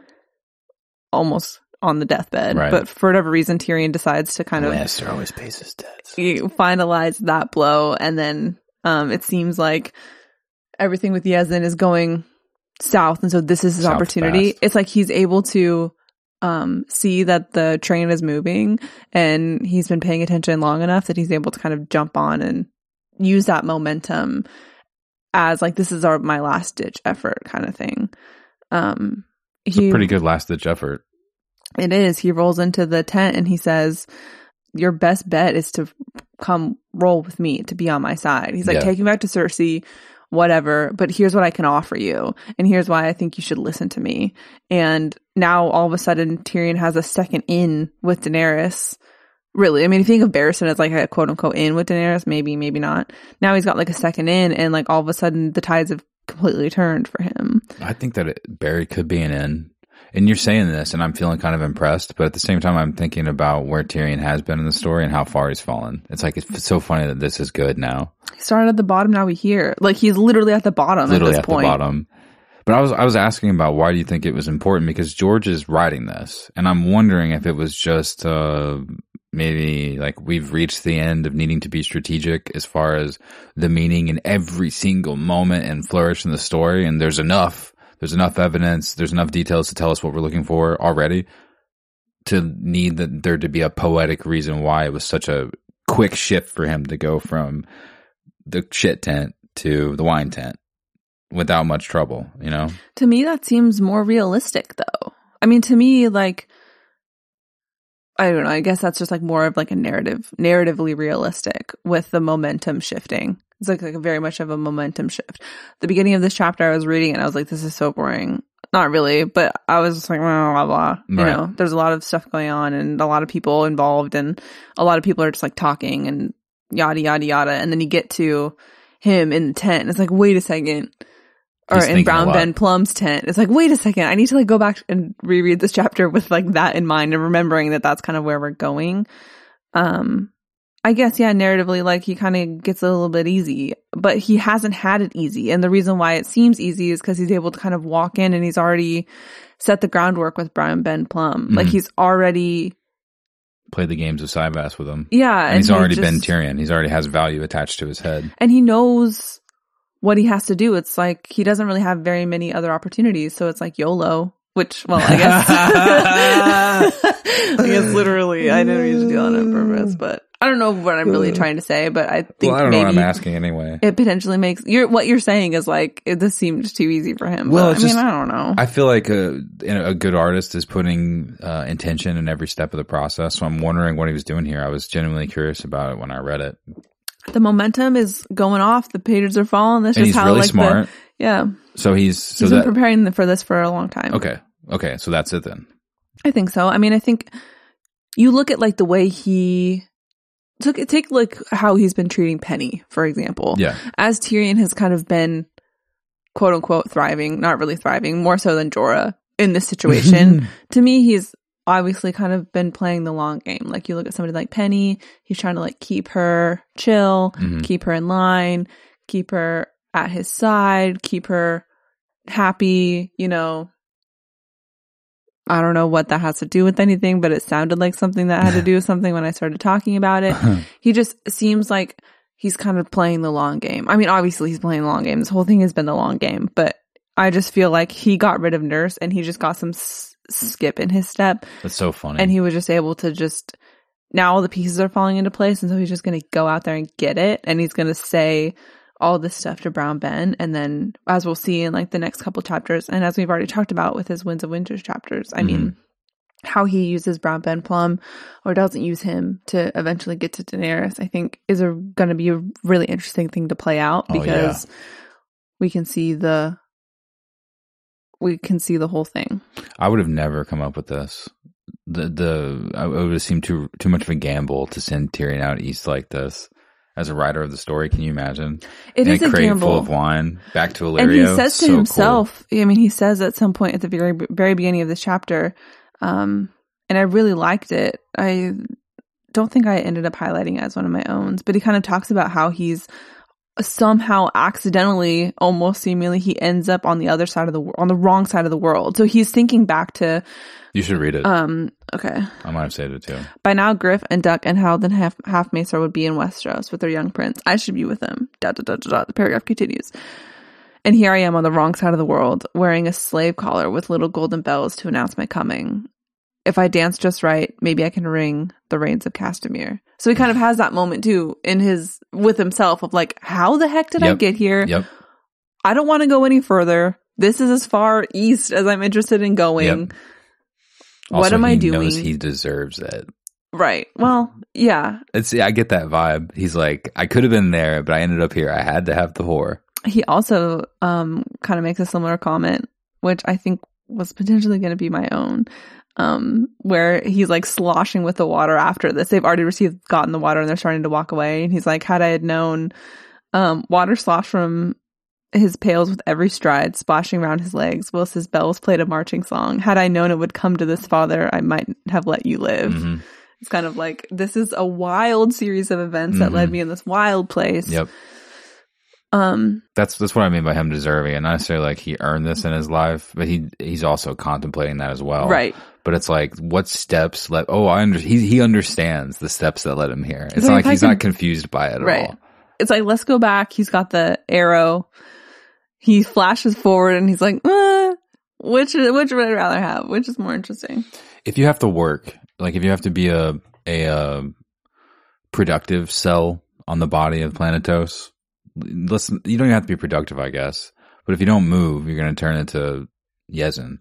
Speaker 3: almost on the deathbed.
Speaker 2: Right.
Speaker 3: But for whatever reason, Tyrion decides to kind of
Speaker 2: Lannister always pays his debts.
Speaker 3: you finalize that blow, and then um, it seems like everything with Yezin is going south, and so this is his
Speaker 2: South
Speaker 3: opportunity.
Speaker 2: fast.
Speaker 3: It's like he's able to um, see that the train is moving, and he's been paying attention long enough that he's able to kind of jump on and use that momentum as like, this is our my last ditch effort kind of thing. Um,
Speaker 2: It's
Speaker 3: he,
Speaker 2: a pretty good last ditch effort.
Speaker 3: It is. He rolls into the tent and he says, your best bet is to come roll with me, to be on my side. He's like,
Speaker 2: Yeah.
Speaker 3: take me back to Cersei, whatever, but here's what I can offer you. And here's why I think you should listen to me. And now all of a sudden Tyrion has a second in with Daenerys. Really. I mean, if you think of Barristan as like a quote unquote in with Daenerys, maybe, maybe not. Now he's got like a second in, and like all of a sudden the tides have completely turned for him.
Speaker 2: I think that it, Barry could be an in. And you're saying this, and I'm feeling kind of impressed, but at the same time, I'm thinking about where Tyrion has been in the story and how far he's fallen. It's like, it's so funny that this is good now.
Speaker 3: He started at the bottom, now we hear. Like, he's literally at the bottom
Speaker 2: Literally
Speaker 3: at this
Speaker 2: at
Speaker 3: point.
Speaker 2: the bottom. But I was, I was asking about why do you think it was important? Because George is writing this, and I'm wondering if it was just, uh, maybe like we've reached the end of needing to be strategic as far as the meaning in every single moment and flourish in the story. And there's enough. There's enough evidence, there's enough details to tell us what we're looking for already to need that there to be a poetic reason why it was such a quick shift for him to go from the shit tent to the wine tent without much trouble, you know?
Speaker 3: To me, that seems more realistic, though. I mean, to me, like, I don't know, I guess that's just like more of like a narrative, narratively realistic with the momentum shifting. It's like, like a very much of a momentum shift. The beginning of this chapter I was reading and I was like, this is so boring. Not really, but I was just like, blah, blah, blah. You
Speaker 2: Right.
Speaker 3: know, there's a lot of stuff going on and a lot of people involved and a lot of people are just like talking and yada, yada, yada. And then you get to him in the tent and it's like, wait a second. Or
Speaker 2: He's
Speaker 3: in
Speaker 2: thinking a
Speaker 3: Brown
Speaker 2: lot.
Speaker 3: Ben Plum's tent. It's like, wait a second. I need to like go back and reread this chapter with like that in mind and remembering that that's kind of where we're going. Um, I guess, yeah, narratively, like he kind of gets a little bit easy, but he hasn't had it easy. And the reason why it seems easy is because he's able to kind of walk in and he's already set the groundwork with Brown Ben Plum.
Speaker 2: Mm-hmm.
Speaker 3: Like he's already
Speaker 2: Played the games of Sybass with him.
Speaker 3: Yeah.
Speaker 2: And he's
Speaker 3: he
Speaker 2: already
Speaker 3: just-
Speaker 2: been Tyrion. He's already has value attached to his head.
Speaker 3: And he knows what he has to do. It's like he doesn't really have very many other opportunities. So it's like YOLO, which, well, I guess. I guess literally, I didn't mean to do that on purpose, but I don't know what I'm really trying to say, but I think
Speaker 2: Well, I don't
Speaker 3: maybe
Speaker 2: know what I'm asking anyway.
Speaker 3: it potentially makes, you're, what you're saying is like, it, this seems too easy for him.
Speaker 2: Well,
Speaker 3: But, I
Speaker 2: it's
Speaker 3: mean,
Speaker 2: just-
Speaker 3: I don't know.
Speaker 2: I feel like a, a good artist is putting uh, intention in every step of the process. So I'm wondering what he was doing here. I was genuinely curious about it when I read it.
Speaker 3: The momentum is going off. The pages are falling. That's
Speaker 2: And
Speaker 3: just
Speaker 2: he's
Speaker 3: how
Speaker 2: really
Speaker 3: like
Speaker 2: smart.
Speaker 3: the, yeah.
Speaker 2: So he's so
Speaker 3: He's
Speaker 2: that
Speaker 3: been preparing for this for a long time.
Speaker 2: okay, okay. So that's it then.
Speaker 3: I think so. I mean, I think you look at like the way he took take like how he's been treating Penny, for example.
Speaker 2: Yeah,
Speaker 3: As Tyrion has kind of been quote unquote thriving, not really thriving, more so than Jorah in this situation. To me, he's obviously kind of been playing the long game. Like you look at somebody like Penny, he's trying to like keep her chill,
Speaker 2: Mhm.
Speaker 3: keep her in line, keep her at his side, keep her happy, you know, I don't know what that has to do with anything, but it sounded like something that had to do with something when I started talking about it. He just seems like he's kind of playing the long game. I mean, obviously he's playing the long game. This whole thing has been the long game, but I just feel like he got rid of Nurse and he just got some s- skip in his step.
Speaker 2: That's so funny.
Speaker 3: And he was just able to just, now all the pieces are falling into place. And so he's just going to go out there and get it. And he's going to say all this stuff to Brown Ben. And then as we'll see in like the next couple chapters, and as we've already talked about with his Winds of Winter chapters, I mm-hmm. mean, how he uses Brown Ben Plum or doesn't use him to eventually get to Daenerys, I think is a, going to be a really interesting thing to play out because oh, yeah. we can see the, we can see the whole thing.
Speaker 2: I would have never come up with this. The, the, I would have seemed too, too much of a gamble to send Tyrion out east like this. As a writer of the story, can you imagine?
Speaker 3: It
Speaker 2: In
Speaker 3: is
Speaker 2: a
Speaker 3: a
Speaker 2: crate
Speaker 3: gamble.
Speaker 2: full of wine back to Illyrio.
Speaker 3: And he says to
Speaker 2: so
Speaker 3: himself,
Speaker 2: cool.
Speaker 3: I mean, he says at some point at the very, very beginning of this chapter, um, and I really liked it. I don't think I ended up highlighting it as one of my own, but he kind of talks about how he's somehow accidentally, almost seemingly, he ends up on the other side of the on the wrong side of the world. So he's thinking back to.
Speaker 2: You should read it.
Speaker 3: Um. Okay.
Speaker 2: I might have said it too.
Speaker 3: By now, Griff and Duck and Howland and Half Half Maester would be in Westeros with their young prince. I should be with them. Da da da da da. The paragraph continues. And here I am on the wrong side of the world, wearing a slave collar with little golden bells to announce my coming. If I dance just right, maybe I can ring the reins of Castamere. So he kind of has that moment too in his with himself of like, how the heck did
Speaker 2: yep.
Speaker 3: I get here?
Speaker 2: Yep.
Speaker 3: I don't want to go any further. This is as far east as I'm interested in going.
Speaker 2: Yep.
Speaker 3: What
Speaker 2: also,
Speaker 3: am I
Speaker 2: he
Speaker 3: doing?
Speaker 2: Knows he deserves it.
Speaker 3: Right. Well, yeah.
Speaker 2: It's I get that vibe. He's like, I could have been there, but I ended up here. I had to have the whore.
Speaker 3: He also um kind of makes a similar comment, which I think was potentially going to be my own. Um, where he's like sloshing with the water after this. They've already received, gotten the water and they're starting to walk away. And he's like, had I had known, um, water sloshed from his pails with every stride, splashing around his legs, whilst his bells played a marching song. Had I known it would come to this, father, I might have let you live. Mm-hmm. It's kind of like, this is a wild series of events mm-hmm. that led me in this wild place.
Speaker 2: Yep.
Speaker 3: Um,
Speaker 2: that's that's what I mean by him deserving it. Not necessarily like he earned this in his life, but he he's also contemplating that as well.
Speaker 3: Right.
Speaker 2: But it's like, what steps let? Oh, I under, he he understands the steps that led him here. It's
Speaker 3: so
Speaker 2: not like he's
Speaker 3: can,
Speaker 2: not confused by it at
Speaker 3: right.
Speaker 2: all.
Speaker 3: It's like, let's go back. He's got the arrow. He flashes forward and he's like, uh, which which would I rather have? Which is more interesting?
Speaker 2: If you have to work, like if you have to be a a, a productive cell on the body of Planetos. Listen, you don't even have to be productive, I guess. But if you don't move, you're going to turn into Yezin.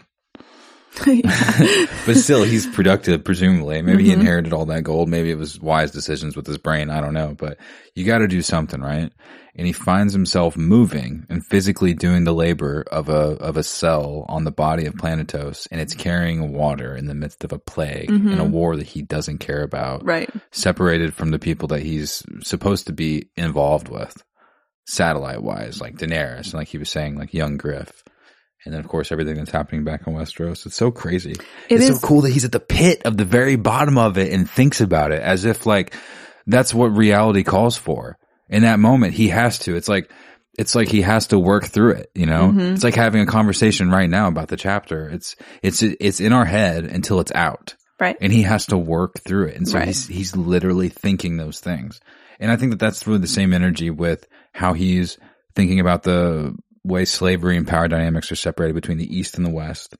Speaker 2: But still, he's productive, presumably. Maybe mm-hmm. he inherited all that gold. Maybe it was wise decisions with his brain. I don't know. But you got to do something, right? And he finds himself moving and physically doing the labor of a of a cell on the body of Planetos, and it's carrying water in the midst of a plague mm-hmm. in a war that he doesn't care about.
Speaker 3: Right. Separated
Speaker 2: from the people that he's supposed to be involved with. Satellite wise, like Daenerys, and like he was saying, like young Griff. And then, of course, everything that's happening back in Westeros. It's so crazy.
Speaker 3: It
Speaker 2: it's
Speaker 3: is.
Speaker 2: so cool that he's at the pit of the very bottom of it and thinks about it as if like that's what reality calls for. In that moment, he has to. It's like, it's like he has to work through it, you know? Mm-hmm. It's like having a conversation right now about the chapter. It's, it's, it's in our head until it's out.
Speaker 3: Right.
Speaker 2: And he has to work through it. And so
Speaker 3: right.
Speaker 2: he's, he's literally thinking those things. And I think that that's really the same energy with how he's thinking about the way slavery and power dynamics are separated between the East and the West,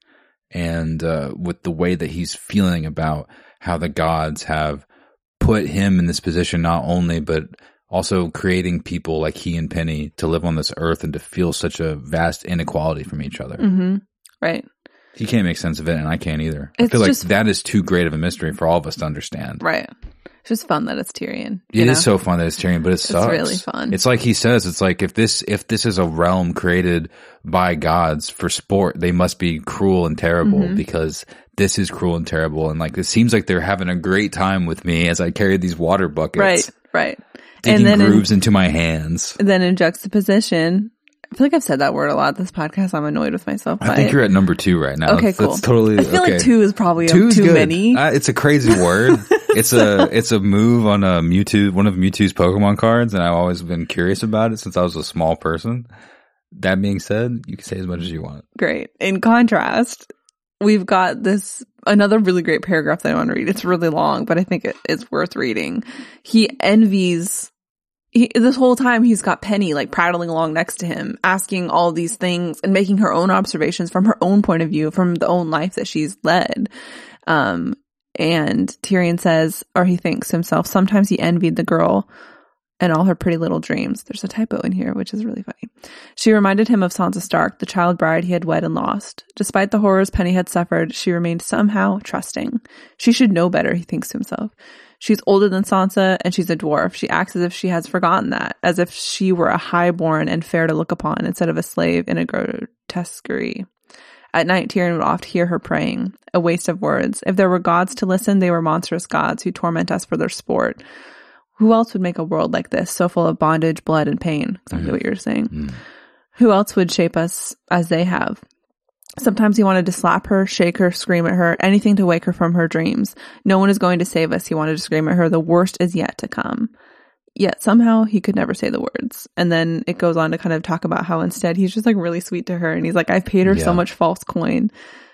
Speaker 2: and uh, with the way that he's feeling about how the gods have put him in this position, not only, but also creating people like he and Penny to live on this earth and to feel such a vast inequality from each other.
Speaker 3: Mm-hmm. Right.
Speaker 2: He can't make sense of it, and I can't either.
Speaker 3: It's
Speaker 2: I feel like
Speaker 3: just,
Speaker 2: that is too great of a mystery for all of us to understand.
Speaker 3: Right. It's just fun that it's Tyrion.
Speaker 2: It
Speaker 3: know?
Speaker 2: is so fun that it's Tyrion, but it sucks.
Speaker 3: It's really fun.
Speaker 2: It's like he says, it's like if this if this is a realm created by gods for sport, they must be cruel and terrible mm-hmm. because this is cruel and terrible. And like it seems like they're having a great time with me as I carry these water buckets.
Speaker 3: Right, right.
Speaker 2: Digging
Speaker 3: and then
Speaker 2: grooves
Speaker 3: in,
Speaker 2: into my hands.
Speaker 3: And then in juxtaposition, I feel like I've said that word a lot this podcast. I'm annoyed with myself.
Speaker 2: I think
Speaker 3: it.
Speaker 2: you're at number two right now.
Speaker 3: Okay,
Speaker 2: that's,
Speaker 3: cool.
Speaker 2: That's totally.
Speaker 3: I feel
Speaker 2: okay.
Speaker 3: like two is probably
Speaker 2: Two's
Speaker 3: too
Speaker 2: good.
Speaker 3: many.
Speaker 2: Uh, it's a crazy word. It's a it's a move on a Mewtwo, one of Mewtwo's Pokemon cards, and I've always been curious about it since I was a small person. That being said, you can say as much as you want.
Speaker 3: Great. In contrast, we've got this another really great paragraph that I want to read. It's really long, but I think it, it's worth reading. He envies he, this whole time he's got Penny like prattling along next to him, asking all these things and making her own observations from her own point of view, from the own life that she's led. Um, and Tyrion says, or he thinks to himself, sometimes he envied the girl and all her pretty little dreams. There's a typo in here, which is really funny. She reminded him of Sansa Stark, the child bride he had wed and lost. Despite the horrors Penny had suffered, she remained somehow trusting. She should know better, he thinks to himself. She's older than Sansa, and she's a dwarf. She acts as if she has forgotten that, as if she were a highborn and fair to look upon, instead of a slave in a grotesquerie. At night, Tyrion would oft hear her praying, a waste of words. If there were gods to listen, they were monstrous gods who torment us for their sport. Who else would make a world like this, so full of bondage, blood, and pain? Exactly mm. what you're saying. Mm. Who else would shape us as they have? Sometimes he wanted to slap her, shake her, scream at her, anything to wake her from her dreams. No one is going to save us, he wanted to scream at her. The worst is yet to come. Yet somehow he could never say the words. And then it goes on to kind of talk about how instead he's just like really sweet to her. And he's like, I've paid her yeah. so much false coin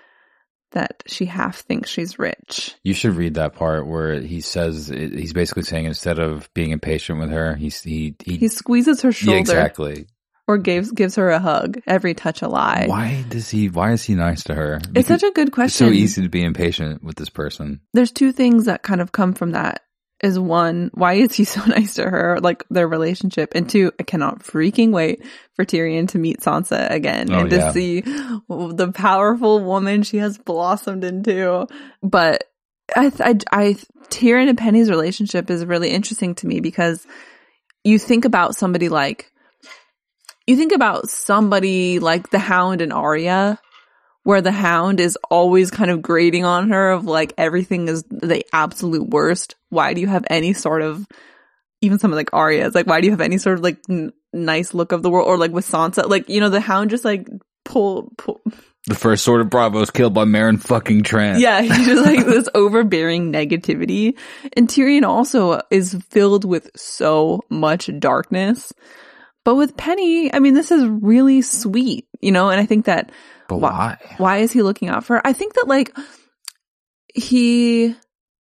Speaker 3: that she half thinks she's rich.
Speaker 2: You should read that part where he says, he's basically saying instead of being impatient with her, he's, he, he,
Speaker 3: he squeezes her shoulder.
Speaker 2: Yeah, exactly.
Speaker 3: Or gives gives her a hug. Every touch a lie.
Speaker 2: Why does he, why is he nice to her?
Speaker 3: Because it's such a good question.
Speaker 2: It's so easy to be impatient with this person.
Speaker 3: There's two things that kind of come from that. Is one, why is he so nice to her? Like their relationship. And two, I cannot freaking wait for Tyrion to meet Sansa again. Oh, and to yeah. see the powerful woman she has blossomed into. But I, I, I, Tyrion and Penny's relationship is really interesting to me because you think about somebody like, you think about somebody like the Hound and Arya, where the Hound is always kind of grating on her of like everything is the absolute worst. Why do you have any sort of, even something like Arya, it's like, why do you have any sort of like n- nice look of the world? Or like with Sansa, like, you know, the Hound just like pull, pull.
Speaker 2: The first Sword of Bravo is killed by Meryn fucking Trant.
Speaker 3: Yeah, he's just like this overbearing negativity. And Tyrion also is filled with so much darkness. But with Penny, I mean, this is really sweet, you know, and I think that
Speaker 2: But why?
Speaker 3: Why is he looking out for her? I think that like he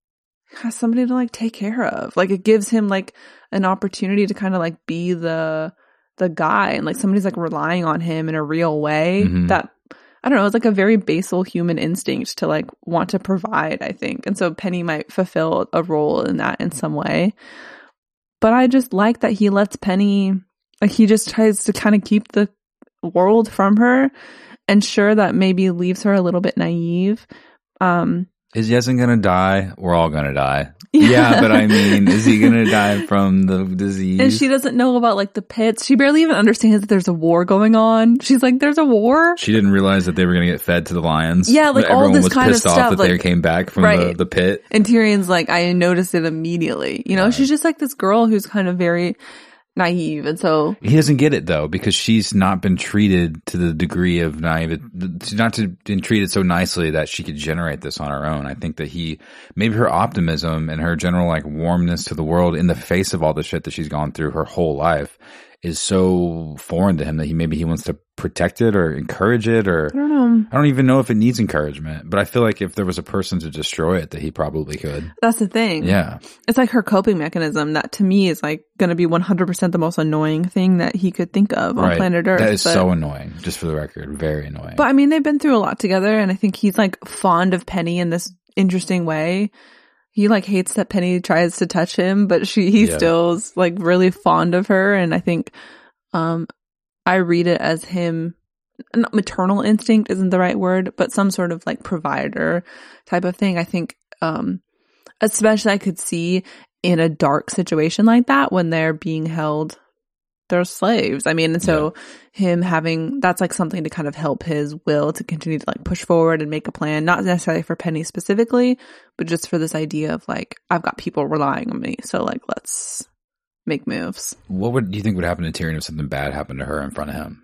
Speaker 3: has somebody to like take care of. Like it gives him like an opportunity to kind of like be the the guy, and like somebody's like relying on him in a real way. Mm-hmm. That I don't know, it's like a very basal human instinct to like want to provide, I think. And so Penny might fulfill a role in that in some way. But I just like that he lets Penny, like he just tries to kind of keep the world from her. And sure, that maybe leaves her a little bit naive. Um,
Speaker 2: is Yesen going to die? We're all going to die. Yeah. yeah, but I mean, is he going to die from the disease?
Speaker 3: And she doesn't know about like the pits. She barely even understands that there's a war going on. She's like, there's a war?
Speaker 2: She didn't realize that they were going to get fed to the lions.
Speaker 3: Yeah, like all this kind of stuff.
Speaker 2: Everyone was pissed off that
Speaker 3: like,
Speaker 2: they came back from right. the, the pit.
Speaker 3: And Tyrion's like, I noticed it immediately. You know, yeah. she's just like this girl who's kind of very naive, and so
Speaker 2: he doesn't get it though because she's not been treated to the degree of naive, she's not been treated so nicely that she could generate this on her own. I think that he, maybe her optimism and her general like warmness to the world in the face of all the shit that she's gone through her whole life is so foreign to him that he maybe he wants to protect it or encourage it, or
Speaker 3: I don't know.
Speaker 2: I don't even know if it needs encouragement, but I feel like if there was a person to destroy it, that he probably could.
Speaker 3: That's the thing.
Speaker 2: Yeah.
Speaker 3: It's like her coping mechanism that to me is like going to be one hundred percent the most annoying thing that he could think of on
Speaker 2: right.
Speaker 3: planet Earth.
Speaker 2: That is
Speaker 3: but,
Speaker 2: so annoying, just for the record. Very annoying.
Speaker 3: But I mean, they've been through a lot together, and I think he's like fond of Penny in this interesting way. He like hates that Penny tries to touch him, but she he yeah. still is like really fond of her, and I think um I read it as him, not maternal instinct isn't the right word, but some sort of like provider type of thing. I think um especially I could see in a dark situation like that when they're being held, they're slaves. I mean, and so yeah. him having, that's like something to kind of help his will to continue to like push forward and make a plan, not necessarily for Penny specifically, but just for this idea of like, I've got people relying on me, so like let's make moves.
Speaker 2: What would do you think would happen to Tyrion if something bad happened to her in front of him?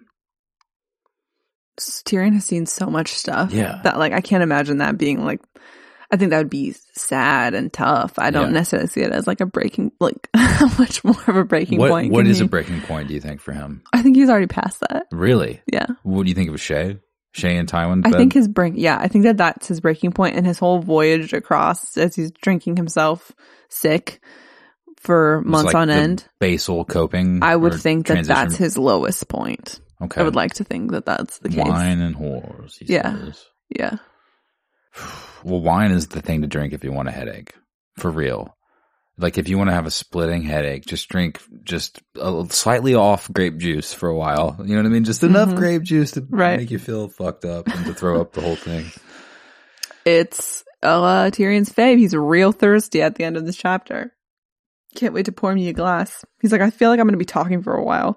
Speaker 3: Tyrion has seen so much stuff
Speaker 2: yeah.
Speaker 3: that like I can't imagine that being like, I think that would be sad and tough. I don't yeah. necessarily see it as like a breaking, like much more of a breaking
Speaker 2: what,
Speaker 3: point.
Speaker 2: What is
Speaker 3: he?
Speaker 2: a breaking point, do you think, for him?
Speaker 3: I think he's already past that.
Speaker 2: Really?
Speaker 3: Yeah.
Speaker 2: What do you think of Shay? Shay and Tywin
Speaker 3: I
Speaker 2: bed?
Speaker 3: think his break, yeah, I think that that's his breaking point, and his whole voyage across as he's drinking himself sick for
Speaker 2: It's
Speaker 3: months
Speaker 2: like
Speaker 3: on
Speaker 2: the
Speaker 3: end.
Speaker 2: basal coping.
Speaker 3: I would
Speaker 2: or
Speaker 3: think that
Speaker 2: transition?
Speaker 3: that's his lowest point.
Speaker 2: Okay.
Speaker 3: I would like to think that that's the case.
Speaker 2: Wine and whores. He
Speaker 3: Yeah.
Speaker 2: says.
Speaker 3: Yeah.
Speaker 2: Well, wine is the thing to drink if you want a headache. For real. Like, if you want to have a splitting headache, just drink just a slightly off grape juice for a while. You know what I mean? Just enough
Speaker 3: Mhm.
Speaker 2: grape juice to
Speaker 3: Right.
Speaker 2: make you feel fucked up and to throw up the whole thing.
Speaker 3: It's uh, Tyrion's fave. He's real thirsty at the end of this chapter. Can't wait to pour me a glass. He's like, I feel like I'm going to be talking for a while.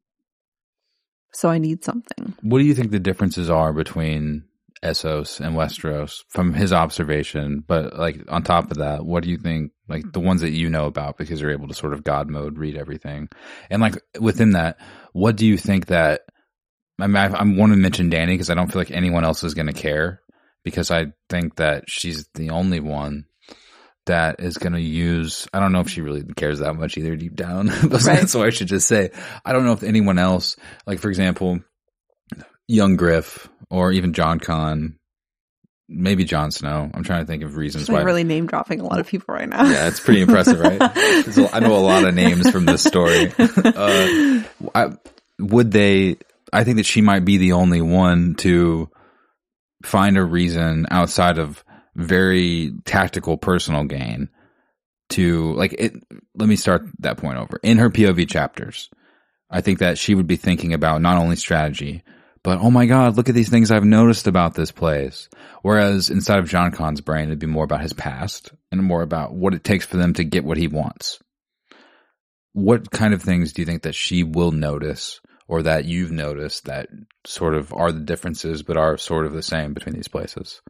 Speaker 3: So I need something.
Speaker 2: What do you think the differences are between Essos and Westeros from his observation? But like on top of that, what do you think, like the ones that you know about because you're able to sort of God mode read everything? And like within that, what do you think that, I mean, I, I want to mention Dany because I don't feel like anyone else is going to care, because I think that she's the only one that is going to use, I don't know if she really cares that much either deep down, but
Speaker 3: Right.
Speaker 2: that's why I should just say, I don't know if anyone else, like for example, young Griff or even John Conn, maybe Jon Snow. I'm trying to think of reasons
Speaker 3: She's like
Speaker 2: why.
Speaker 3: really name dropping a lot of people right now.
Speaker 2: Yeah, it's pretty impressive, right? There's a- I know a lot of names from this story. Uh, I, would they, I think that she might be the only one to find a reason outside of very tactical personal gain to, like, it. Let me start that point over. In her P O V chapters, I think that she would be thinking about not only strategy, but, oh my God, look at these things I've noticed about this place. Whereas inside of Jon Conn's brain, it'd be more about his past and more about what it takes for them to get what he wants. What kind of things do you think that she will notice, or that you've noticed, that sort of are the differences but are sort of the same between these places?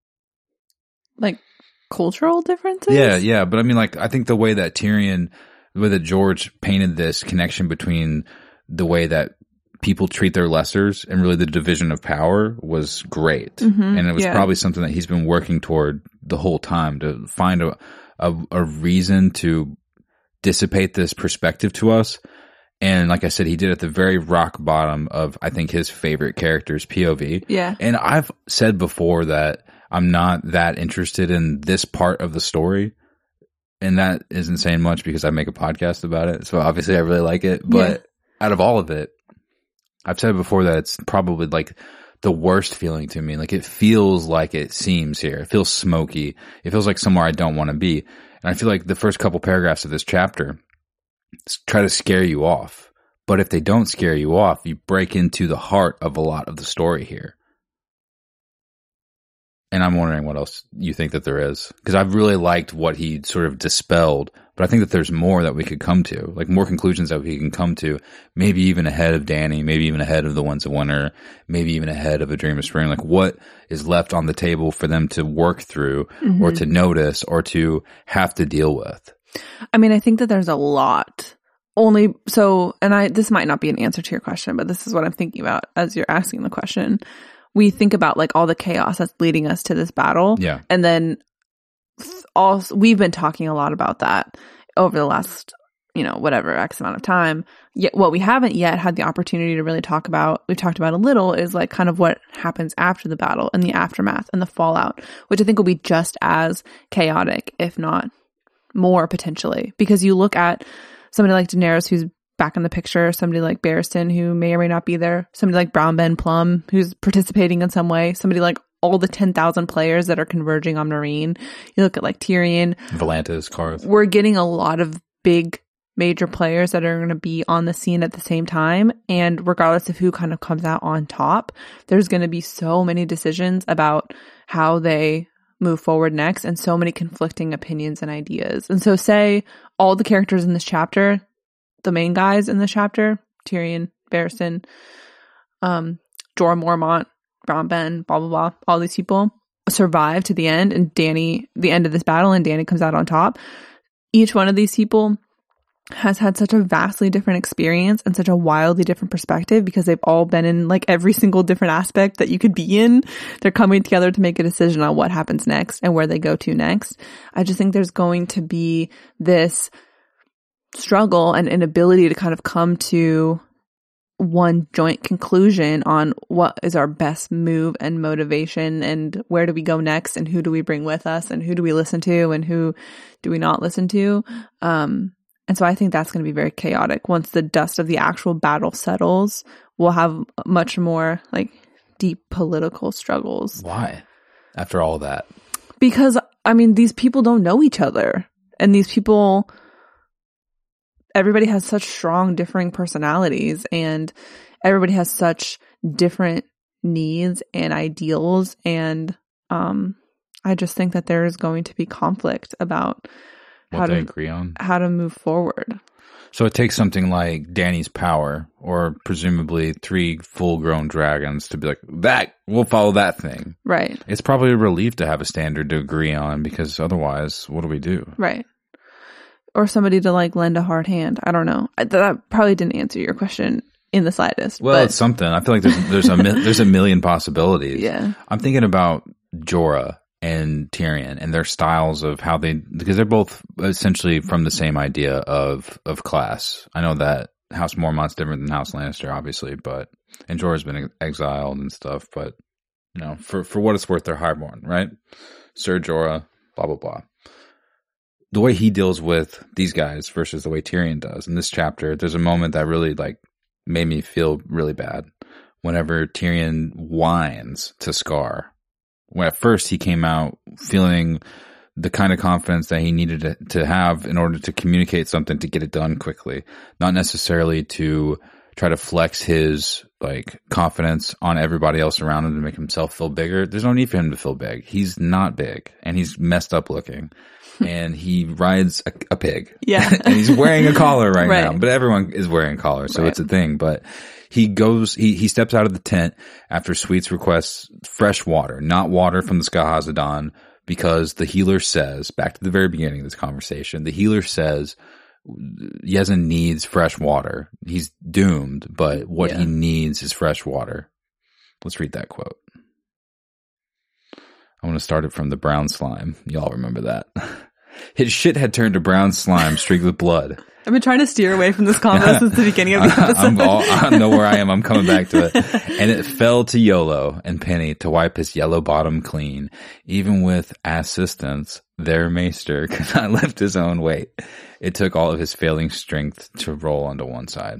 Speaker 3: Like cultural differences?
Speaker 2: Yeah, yeah. But I mean, like, I think the way that Tyrion, the way that George painted this connection between the way that people treat their lessers and really the division of power was great.
Speaker 3: Mhm,
Speaker 2: And it was
Speaker 3: yeah.
Speaker 2: probably something that he's been working toward the whole time, to find a, a, a reason to dissipate this perspective to us. And like I said, he did at the very rock bottom of, I think, his favorite character's P O V.
Speaker 3: Yeah.
Speaker 2: And I've said before that I'm not that interested in this part of the story. And that isn't saying much because I make a podcast about it. So obviously I really like it. But out of all of it, I've said before that it's probably like the worst feeling to me. Like, it feels like it seems here. It feels smoky. It feels like somewhere I don't want to be. And I feel like the first couple paragraphs of this chapter try to scare you off. But if they don't scare you off, you break into the heart of a lot of the story here. And I'm wondering what else you think that there is. Because I've really liked what he sort of dispelled. But I think that there's more that we could come to. Like, more conclusions that we can come to. Maybe even ahead of Dany. Maybe even ahead of the Winds of Winter. Maybe even ahead of A Dream of Spring. Like, what is left on the table for them to work through,
Speaker 3: Mhm.
Speaker 2: or to notice, or to have to deal with?
Speaker 3: I mean, I think that there's a lot. Only so, and I, this might not be an answer to your question, but this is what I'm thinking about as you're asking the question. We think about like all the chaos that's leading us to this battle.
Speaker 2: Yeah.
Speaker 3: And then also, we've been talking a lot about that over the last, you know, whatever X amount of time. Yet what we haven't yet had the opportunity to really talk about, we've talked about a little, is like kind of what happens after the battle and the aftermath and the fallout, which I think will be just as chaotic, if not more potentially. Because you look at somebody like Daenerys, who's back in the picture, somebody like Barristan, who may or may not be there, somebody like Brown Ben Plum, who's participating in some way, somebody like all the ten thousand players that are converging on Meereen. You look at like Tyrion.
Speaker 2: Volantis, Karth.
Speaker 3: We're getting a lot of big major players that are going to be on the scene at the same time. And regardless of who kind of comes out on top, there's going to be so many decisions about how they move forward next, and so many conflicting opinions and ideas. And so say all the characters in this chapter, the main guys in this chapter, Tyrion, Barristan, um, Jorah Mormont, Brown Ben, blah, blah, blah, all these people survive to the end, and Dany, the end of this battle, and Dany comes out on top. Each one of these people has had such a vastly different experience and such a wildly different perspective, because they've all been in like every single different aspect that you could be in. They're coming together to make a decision on what happens next and where they go to next. I just think there's going to be this struggle and inability to kind of come to one joint conclusion on what is our best move and motivation and where do we go next and who do we bring with us and who do we listen to and who do we not listen to. Um, and so I think that's going to be very chaotic. Once the dust of the actual battle settles, we'll have much more like deep political struggles.
Speaker 2: Why? After all that?
Speaker 3: Because, I mean, these people don't know each other. And these people, everybody has such strong differing personalities and everybody has such different needs and ideals. And um, I just think that there is going to be conflict about
Speaker 2: what
Speaker 3: how
Speaker 2: they
Speaker 3: to
Speaker 2: agree on,
Speaker 3: how to move forward.
Speaker 2: So it takes something like Dany's power, or presumably three full-grown dragons, to be like, that, we'll follow that thing.
Speaker 3: Right.
Speaker 2: It's probably a relief to have a standard to agree on, because otherwise, what do we do?
Speaker 3: Right. Or somebody to like lend a hard hand. I don't know. I, that probably didn't answer your question in the slightest.
Speaker 2: Well,
Speaker 3: but,
Speaker 2: it's something. I feel like there's there's a there's a million possibilities.
Speaker 3: Yeah.
Speaker 2: I'm thinking about Jorah and Tyrion and their styles of how they, because they're both essentially from the same idea of of class. I know that House Mormont's different than House Lannister, obviously, but and Jorah's been exiled and stuff. But you know, for for what it's worth, they're highborn, right? Ser Jorah, blah blah blah. The way he deals with these guys versus the way Tyrion does in this chapter, there's a moment that really like made me feel really bad. Whenever Tyrion whines to Scar, when at first he came out feeling the kind of confidence that he needed to, to have in order to communicate something to get it done quickly, not necessarily to try to flex his like confidence on everybody else around him to make himself feel bigger. There's no need for him to feel big. He's not big and he's messed up looking. And he rides a, a pig.
Speaker 3: Yeah.
Speaker 2: And he's wearing a collar right,
Speaker 3: right.
Speaker 2: now. But everyone is wearing collars, so
Speaker 3: right.
Speaker 2: it's a thing. But he goes, he, he steps out of the tent after Sweets requests fresh water, not water from the Sky Hazadon, because the healer says, back to the very beginning of this conversation, the healer says Yezzan needs fresh water. He's doomed, but what
Speaker 3: yeah.
Speaker 2: he needs is fresh water. Let's read that quote. I want to start it from the brown slime. Y'all remember that. His shit had turned to brown slime streaked with blood.
Speaker 3: I've been trying to steer away from this combo since the beginning of the episode.
Speaker 2: I'm all, I know where I am. I'm coming back to it. And it fell to Yolo and Penny to wipe his yellow bottom clean. Even with assistance, their maester could not lift his own weight. It took all of his failing strength to roll onto one side.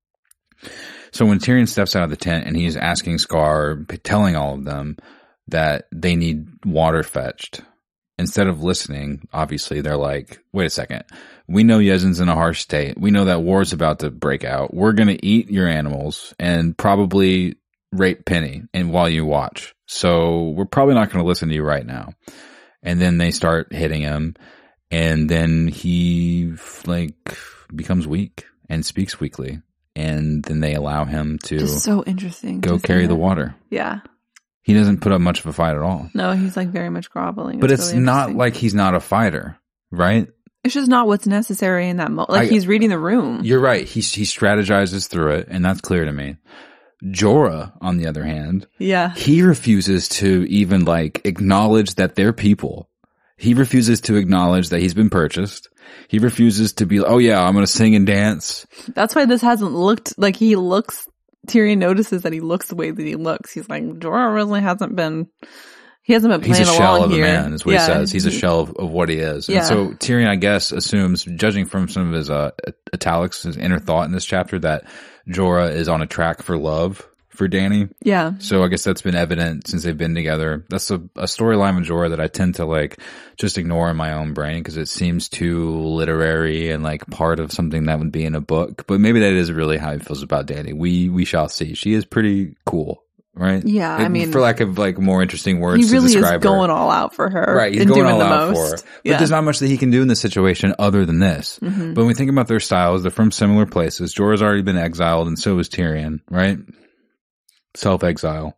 Speaker 2: So when Tyrion steps out of the tent and he's asking Scar, telling all of them that they need water fetched, instead of listening, obviously they're like, wait a second. We know Yezzan's in a harsh state. We know that war's about to break out. We're going to eat your animals and probably rape Penny and while you watch. So we're probably not going to listen to you right now. And then they start hitting him, and then he like becomes weak and speaks weakly. And then they allow him to
Speaker 3: Just so interesting.
Speaker 2: go carry the water.
Speaker 3: Yeah.
Speaker 2: He doesn't put up much of a fight at all.
Speaker 3: No, he's like very much groveling.
Speaker 2: But
Speaker 3: it's,
Speaker 2: it's
Speaker 3: really
Speaker 2: not like he's not a fighter, right?
Speaker 3: It's just not what's necessary in that moment. Like
Speaker 2: I,
Speaker 3: he's reading the room.
Speaker 2: You're right. He he strategizes through it, and that's clear to me. Jorah, on the other hand,
Speaker 3: yeah,
Speaker 2: he refuses to even like acknowledge that they're people. He refuses to acknowledge that he's been purchased. He refuses to be, oh yeah, I'm going to sing and dance.
Speaker 3: That's why this hasn't looked like he looks. Tyrion notices that he looks the way that he looks. He's like, Jorah really hasn't been, he hasn't been playing
Speaker 2: along here. He's a shell of
Speaker 3: here.
Speaker 2: a man, is what
Speaker 3: yeah.
Speaker 2: he says. He's a shell of, of what he is.
Speaker 3: Yeah.
Speaker 2: And so Tyrion, I guess, assumes, judging from some of his uh, italics, his inner thought in this chapter, that Jorah is on a track for love for Dany.
Speaker 3: Yeah.
Speaker 2: So I guess that's been evident since they've been together. That's a, a storyline of Jorah that I tend to like just ignore in my own brain because it seems too literary and like part of something that would be in a book. But maybe that is really how he feels about Dany. We we shall see. She is pretty cool, right?
Speaker 3: Yeah, I
Speaker 2: It-
Speaker 3: mean,
Speaker 2: for lack of like more interesting words
Speaker 3: he really
Speaker 2: to describe
Speaker 3: is going
Speaker 2: her.
Speaker 3: all out for her.
Speaker 2: Right, he's
Speaker 3: and
Speaker 2: going
Speaker 3: doing
Speaker 2: all
Speaker 3: the
Speaker 2: out
Speaker 3: most.
Speaker 2: for her. But
Speaker 3: yeah.
Speaker 2: there's not much that he can do in this situation other than this.
Speaker 3: Mm-hmm.
Speaker 2: But when we think about their styles, they're from similar places. Jorah's already been exiled, and so is Tyrion, right? Self-exile.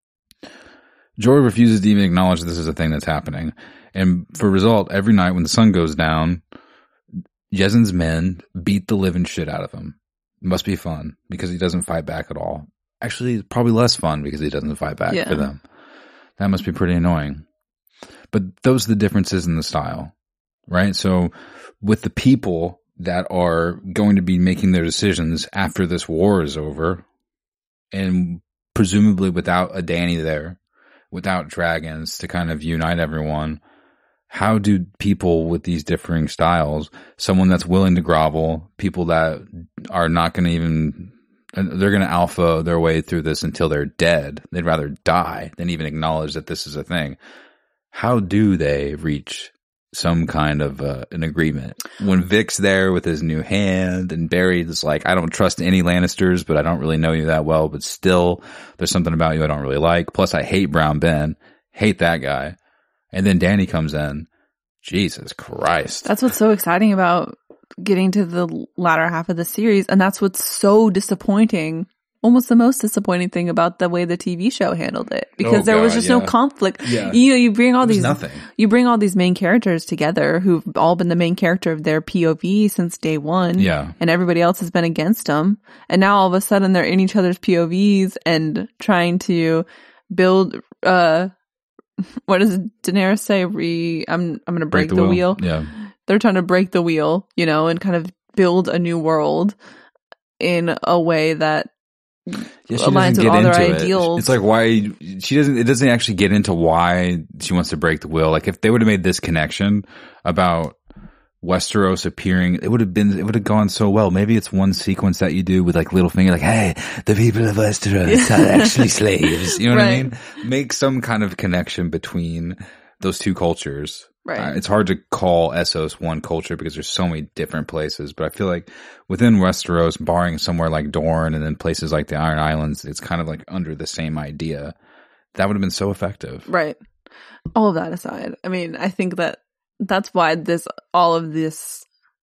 Speaker 2: Jorah refuses to even acknowledge this is a thing that's happening. And for result, every night when the sun goes down, Yezzan's men beat the living shit out of him. It must be fun because he doesn't fight back at all. Actually, it's probably less fun because he doesn't fight back
Speaker 3: Yeah.
Speaker 2: for them. That must be pretty annoying. But those are the differences in the style, right? So with the people, that are going to be making their decisions after this war is over, and presumably without a Dany there, without dragons to kind of unite everyone. How do people with these differing styles, someone that's willing to grovel, people that are not going to even, they're going to alpha their way through this until they're dead. They'd rather die than even acknowledge that this is a thing. How do they reach some kind of uh, an agreement when Vic's there with his new hand and Barry's like, I don't trust any Lannisters, but I don't really know you that well, but still there's something about you I don't really like. Plus I hate Brown Ben, hate that guy. And then Dany comes in. Jesus Christ.
Speaker 3: That's what's so exciting about getting to the latter half of the series. And that's what's so disappointing. Almost the most disappointing thing about the way the T V show handled it, because
Speaker 2: oh,
Speaker 3: there
Speaker 2: God,
Speaker 3: was just
Speaker 2: yeah.
Speaker 3: no conflict.
Speaker 2: Yeah.
Speaker 3: You know, you bring all these,
Speaker 2: nothing.
Speaker 3: you bring all these main characters together who've all been the main character of their P O V since day one.
Speaker 2: Yeah.
Speaker 3: And everybody else has been against them. And now all of a sudden they're in each other's P O Vs and trying to build, uh, what does Daenerys say? Re, I'm, I'm going to break, break the, the wheel.
Speaker 2: wheel. Yeah.
Speaker 3: They're trying to break the wheel, you know, and kind of build a new world in a way that
Speaker 2: yeah, she
Speaker 3: aligns
Speaker 2: doesn't
Speaker 3: with
Speaker 2: get
Speaker 3: all their
Speaker 2: into
Speaker 3: ideals.
Speaker 2: It. It's like why she doesn't, it doesn't actually get into why she wants to break the will. Like if they would have made this connection about Westeros appearing, it would have been, it would have gone so well. Maybe it's one sequence that you do with like Littlefinger, like, hey, the people of Westeros are actually slaves. You know what
Speaker 3: right.
Speaker 2: I mean? Make some kind of connection between those two cultures.
Speaker 3: Right.
Speaker 2: Uh, it's hard to call Essos one culture because there's so many different places, but I feel like within Westeros, barring somewhere like Dorne and then places like the Iron Islands, it's kind of like under the same idea. That would have been so effective.
Speaker 3: Right. All of that aside, I mean, I think that that's why this, all of this,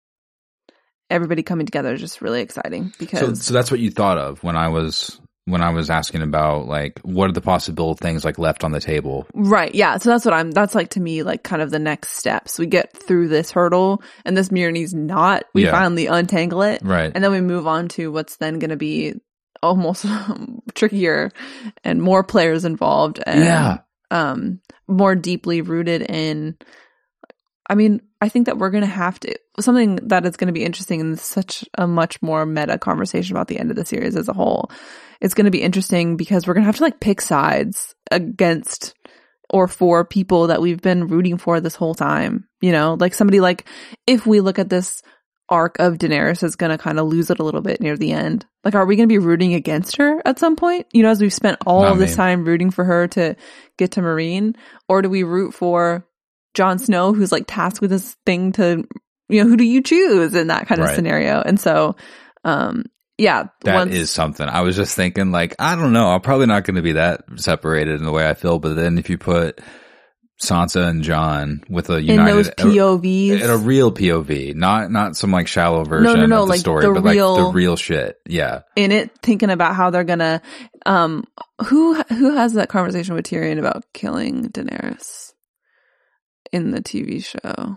Speaker 3: everybody coming together is just really exciting because.
Speaker 2: So, so that's what you thought of when I was. When I was asking about like what are the possible things like left on the table.
Speaker 3: Right. Yeah. So that's what I'm, that's like to me, like kind of the next steps. We get through this hurdle and this Myrni's knot. We
Speaker 2: yeah.
Speaker 3: finally untangle it.
Speaker 2: Right.
Speaker 3: And then we move on to what's then going to be almost trickier and more players involved and
Speaker 2: yeah.
Speaker 3: um, more deeply rooted in, I mean, I think that we're going to have to, something that is going to be interesting in such a much more meta conversation about the end of the series as a whole. It's going to be interesting because we're going to have to like pick sides against or for people that we've been rooting for this whole time. You know, like somebody like, if we look at this arc of Daenerys is going to kind of lose it a little bit near the end. Like, are we going to be rooting against her at some point? You know, as we've spent all
Speaker 2: Not
Speaker 3: of this
Speaker 2: me.
Speaker 3: time rooting for her to get to Meereen, or do we root for Jon Snow, who's like tasked with this thing to, you know, who do you choose in that kind of
Speaker 2: Right.
Speaker 3: scenario? And so, um, yeah,
Speaker 2: That
Speaker 3: once,
Speaker 2: is something. I was just thinking like, I don't know. I'm probably not going to be that separated in the way I feel. But then if you put Sansa and Jon with a
Speaker 3: in
Speaker 2: united,
Speaker 3: those P O Vs,
Speaker 2: a, a real P O V, not, not some like shallow version
Speaker 3: no, no,
Speaker 2: of the
Speaker 3: like
Speaker 2: story,
Speaker 3: the
Speaker 2: but
Speaker 3: real-
Speaker 2: like the real shit. Yeah.
Speaker 3: in it, thinking about how they're gonna, um, who who has that conversation with Tyrion about killing Daenerys in the T V show?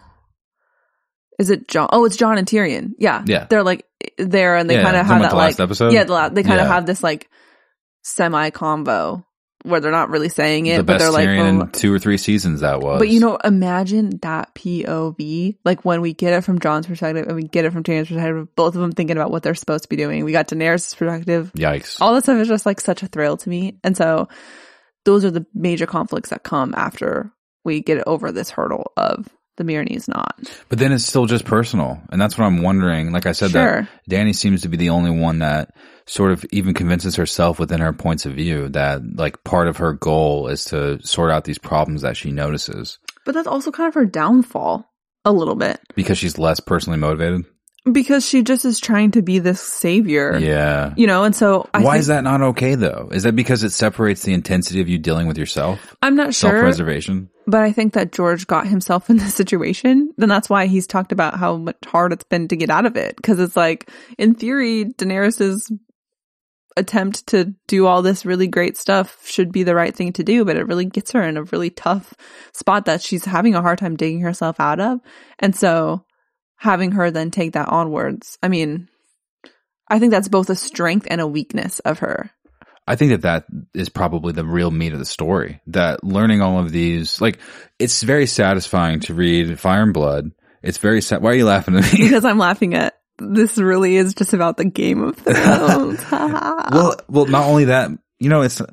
Speaker 3: Is it John? Oh, it's John and Tyrion. Yeah,
Speaker 2: Yeah.
Speaker 3: They're like there, and they
Speaker 2: Yeah,
Speaker 3: kind of
Speaker 2: talking
Speaker 3: have
Speaker 2: about
Speaker 3: that
Speaker 2: the
Speaker 3: like
Speaker 2: last episode?
Speaker 3: yeah, the la- they kind of
Speaker 2: Yeah.
Speaker 3: have this like semi combo where they're not really saying it,
Speaker 2: The
Speaker 3: but
Speaker 2: best
Speaker 3: they're like,
Speaker 2: Tyrion
Speaker 3: oh,
Speaker 2: in two or three seasons that was.
Speaker 3: but you know, imagine that P O V, like when we get it from John's perspective and we get it from Tyrion's perspective, both of them thinking about what they're supposed to be doing. We got Daenerys' perspective.
Speaker 2: Yikes.
Speaker 3: All that stuff is just like such a thrill to me. And so those are the major conflicts that come after we get over this hurdle of the Myrni's knot.
Speaker 2: But then it's still just personal. And that's what I'm wondering. Like I said,
Speaker 3: Sure.
Speaker 2: that Dany seems to be the only one that sort of even convinces herself within her points of view that like part of her goal is to sort out these problems that she notices
Speaker 3: But that's also kind of her downfall a little bit.
Speaker 2: because she's less personally motivated.
Speaker 3: Because she just is trying to be this savior.
Speaker 2: Yeah.
Speaker 3: You know, and so I
Speaker 2: Why
Speaker 3: think,
Speaker 2: is that not okay though? Is that because it separates the intensity of you dealing with yourself?
Speaker 3: I'm not sure.
Speaker 2: Self-preservation?
Speaker 3: But I think that George got himself in this situation. Then that's why he's talked about how much hard it's been to get out of it. Because it's like, in theory, Daenerys's attempt to do all this really great stuff should be the right thing to do, but it really gets her in a really tough spot that she's having a hard time digging herself out of. And so having her then take that onwards, I mean, I think that's both a strength and a weakness of her.
Speaker 2: I think that that is probably the real meat of the story. That learning all of these, like, it's very satisfying to read Fire and Blood It's very sad. Why are you laughing at me?
Speaker 3: Because I'm laughing at this really is just about the Game of Thrones.
Speaker 2: well, well, not only that, you know, it's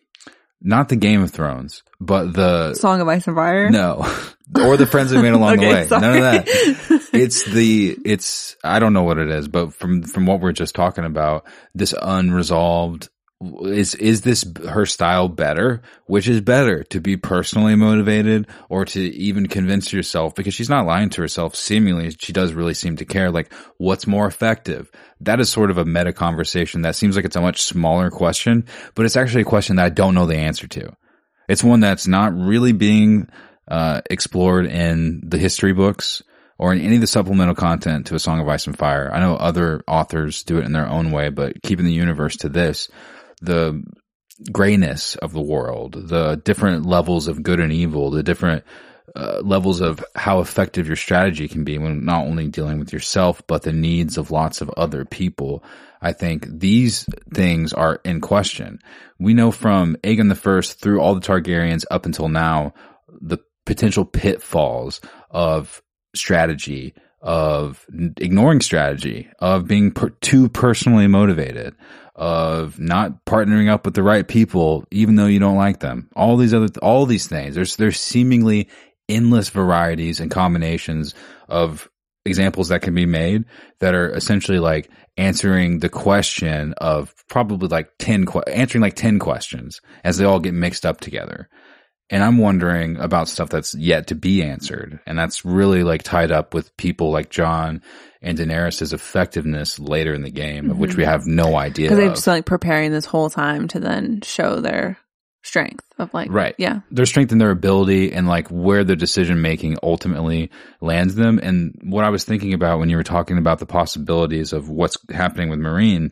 Speaker 2: not the Game of Thrones, but the
Speaker 3: Song of Ice and Fire.
Speaker 2: No, or the friends we made along
Speaker 3: okay,
Speaker 2: the way.
Speaker 3: Sorry.
Speaker 2: None of that. It's the it's I don't know what it is, but from from what we're just talking about, this unresolved. Is is this her style better? Which is better, to be personally motivated or to even convince yourself? Because she's not lying to herself. Seemingly, she does really seem to care. Like, what's more effective? That is sort of a meta conversation. That seems like it's a much smaller question, but it's actually a question that I don't know the answer to. It's one that's not really being uh, explored in the history books or in any of the supplemental content to A Song of Ice and Fire. I know other authors do it in their own way, but keeping the universe to this, the grayness of the world, the different levels of good and evil, the different uh, levels of how effective your strategy can be when not only dealing with yourself, but the needs of lots of other people. I think these things are in question. We know from Aegon the First through all the Targaryens up until now, the potential pitfalls of strategy, of ignoring strategy, of being per- too personally motivated, of not partnering up with the right people, even though you don't like them. All these other, all these things. There's, there's seemingly endless varieties and combinations of examples that can be made that are essentially like answering the question of probably like ten, answering like ten questions as they all get mixed up together. And I'm wondering about stuff that's yet to be answered. And that's really like tied up with people like Jon and Daenerys' effectiveness later in the game, mm-hmm. of which we have no idea.
Speaker 3: Because they've just like preparing this whole time to then show their strength of like,
Speaker 2: right.
Speaker 3: Yeah.
Speaker 2: Their strength and their ability and like where their decision making ultimately lands them. And what I was thinking about when you were talking about the possibilities of what's happening with Meereen,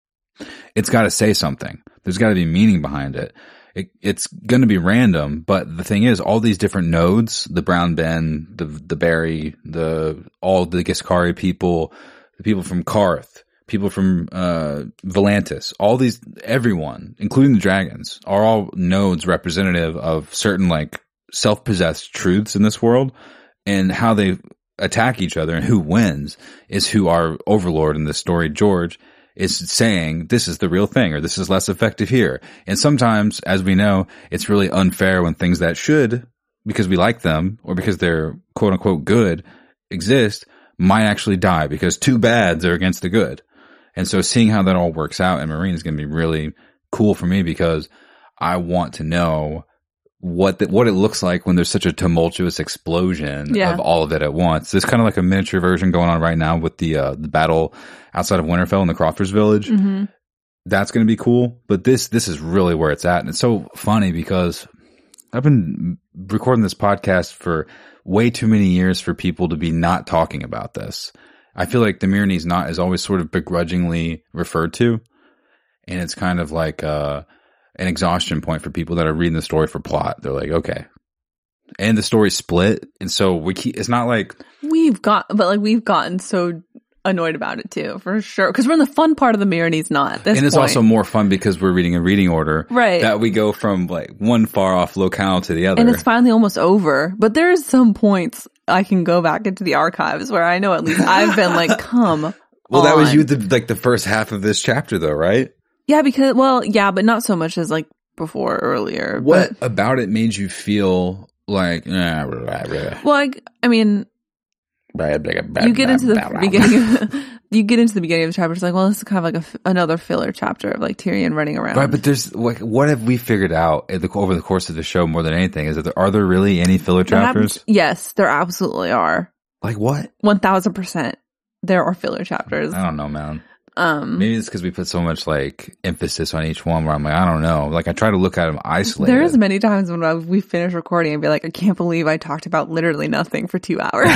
Speaker 2: it's got to say something. There's got to be meaning behind it. It, it's going to be random, but the thing is, all these different nodes, the Brown Ben, the the Barry, the all the Giscari people, the people from Karth, people from uh Volantis, all these, everyone, including the dragons, are all nodes representative of certain like self-possessed truths in this world, and how they attack each other and who wins is who our overlord in this story, George, is saying this is the real thing or this is less effective here. And sometimes, as we know, it's really unfair when things that should, because we like them or because they're quote unquote good, exist, might actually die because two bads are against the good. And so seeing how that all works out in Meereen is going to be really cool for me because I want to know what the, what it looks like when there's such a tumultuous explosion
Speaker 3: yeah.
Speaker 2: of all of it at once. There's kind of like a miniature version going on right now with the uh, the battle outside of Winterfell in the Crofters Village.
Speaker 3: Mm-hmm.
Speaker 2: That's going to be cool. But this this is really where it's at. And it's so funny because I've been recording this podcast for way too many years for people to be not talking about this. I feel like the Meereenese Knot is always sort of begrudgingly referred to. And it's kind of like uh an exhaustion point for people that are reading the story for plot. They're like, okay. And the story's split. And so we keep, it's not like
Speaker 3: we've got, but like we've gotten so annoyed about it too, for sure. Cause we're in the fun part of the Meereenese Knot at this
Speaker 2: And it's
Speaker 3: point.
Speaker 2: also more fun because we're reading a reading order.
Speaker 3: Right.
Speaker 2: That we go from like one far off locale to the other.
Speaker 3: And it's finally almost over. But there's some points I can go back into the archives where I know at least I've been like, come
Speaker 2: Well,
Speaker 3: on.
Speaker 2: that was you the, like the first half of this chapter though, right?
Speaker 3: Yeah, because, well, yeah, but not so much as like before earlier.
Speaker 2: What
Speaker 3: but,
Speaker 2: about it made you feel like, eh, blah, blah,
Speaker 3: well, I, I mean,
Speaker 2: blah, blah, blah,
Speaker 3: you get into the
Speaker 2: blah, blah,
Speaker 3: beginning, of, you get into the beginning of the chapter, it's like, well, this is kind of like a, another filler chapter of like Tyrion running around.
Speaker 2: Right, but there's, like, what have we figured out at the, over the course of the show more than anything? Is that there, are there really any filler
Speaker 3: That
Speaker 2: chapters?
Speaker 3: happens- yes, there absolutely are.
Speaker 2: Like what?
Speaker 3: one thousand percent. There are filler chapters.
Speaker 2: I don't know, man.
Speaker 3: Um,
Speaker 2: Maybe it's because we put so much like emphasis on each one where I'm like, I don't know. Like I try to look at them isolated.
Speaker 3: There's many times when I, we finish recording and be like, I can't believe I talked about literally nothing for two hours.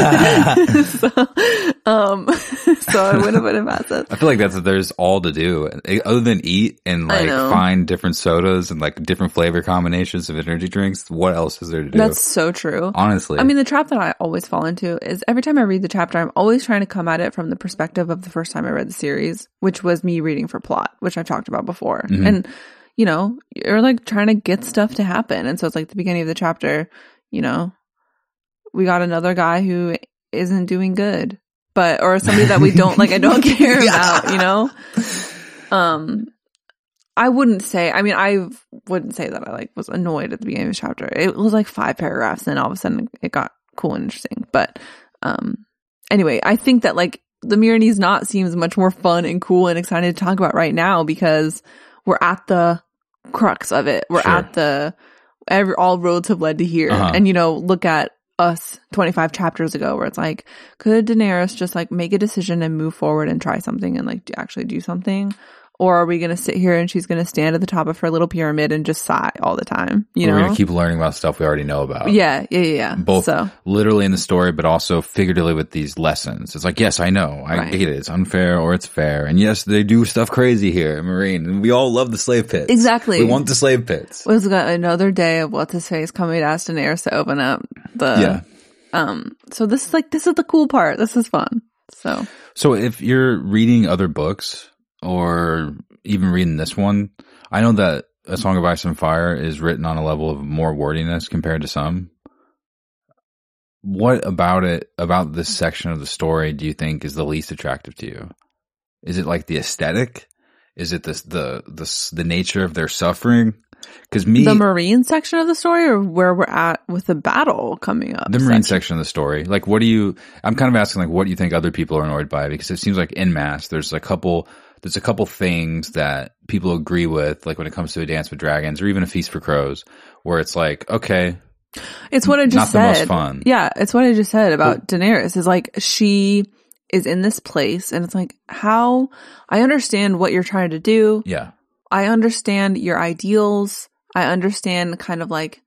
Speaker 3: so, um, so I would have been about that.
Speaker 2: I feel like that's there's all to do other than eat and like find different sodas and like different flavor combinations of energy drinks. What else is there to do?
Speaker 3: That's so true.
Speaker 2: Honestly,
Speaker 3: I mean, the trap that I always fall into is every time I read the chapter, I'm always trying to come at it from the perspective of the first time I read the series. Which was me reading for plot, which I've talked about before. Mm-hmm. And, you know, you're like trying to get stuff to happen. And so it's like the beginning of the chapter, you know, we got another guy who isn't doing good, but or somebody that we don't like. I don't care yeah. about, you know. Um, I wouldn't say. I mean, I wouldn't say that I like was annoyed at the beginning of the chapter. It was like five paragraphs, and all of a sudden it got cool and interesting. But um, anyway, I think that like the Meereenese Knot seems much more fun and cool and excited to talk about right now because we're at the crux of it. We're
Speaker 2: sure.
Speaker 3: at the every all roads have led to here, uh-huh. and you know, look at us twenty-five chapters ago where it's like, could Daenerys just like make a decision and move forward and try something and like actually do something? Or are we going to sit here and she's going to stand at the top of her little pyramid and just sigh all the time? You
Speaker 2: We're
Speaker 3: know,
Speaker 2: going to keep learning about stuff we already know about.
Speaker 3: Yeah, yeah, yeah. yeah.
Speaker 2: Both
Speaker 3: so.
Speaker 2: literally in the story, but also figuratively with these lessons. It's like, yes, I know. I
Speaker 3: right.
Speaker 2: hate it. It's unfair or it's fair. And yes, they do stuff crazy here in Meereen. And we all love the slave pits.
Speaker 3: Exactly.
Speaker 2: We want the slave pits.
Speaker 3: Was another day of what's his face coming to ask Daenerys to open up the.
Speaker 2: Yeah.
Speaker 3: Um. So this is like this is the cool part. This is fun. So.
Speaker 2: So if you're reading other books or even reading this one, I know that A Song of Ice and Fire is written on a level of more wordiness compared to some. What about it, about this section of the story, do you think is the least attractive to you? Is it like the aesthetic? Is it this, the, the, the nature of their suffering? Because me,
Speaker 3: the Meereen section of the story, or where we're at with the battle coming up?
Speaker 2: The Meereen section of the story. Like, what do you? I'm kind of asking, like, what do you think other people are annoyed by? Because it seems like en masse, there's a couple, there's a couple things that people agree with, like when it comes to A Dance with Dragons or even A Feast for Crows, where it's like, okay,
Speaker 3: it's what I just
Speaker 2: not
Speaker 3: said.
Speaker 2: Not the most fun.
Speaker 3: Yeah, it's what I just said about but, Daenerys. Is like she is in this place, and it's like, how I understand what you're trying to do.
Speaker 2: Yeah.
Speaker 3: I understand your ideals. I understand kind of like,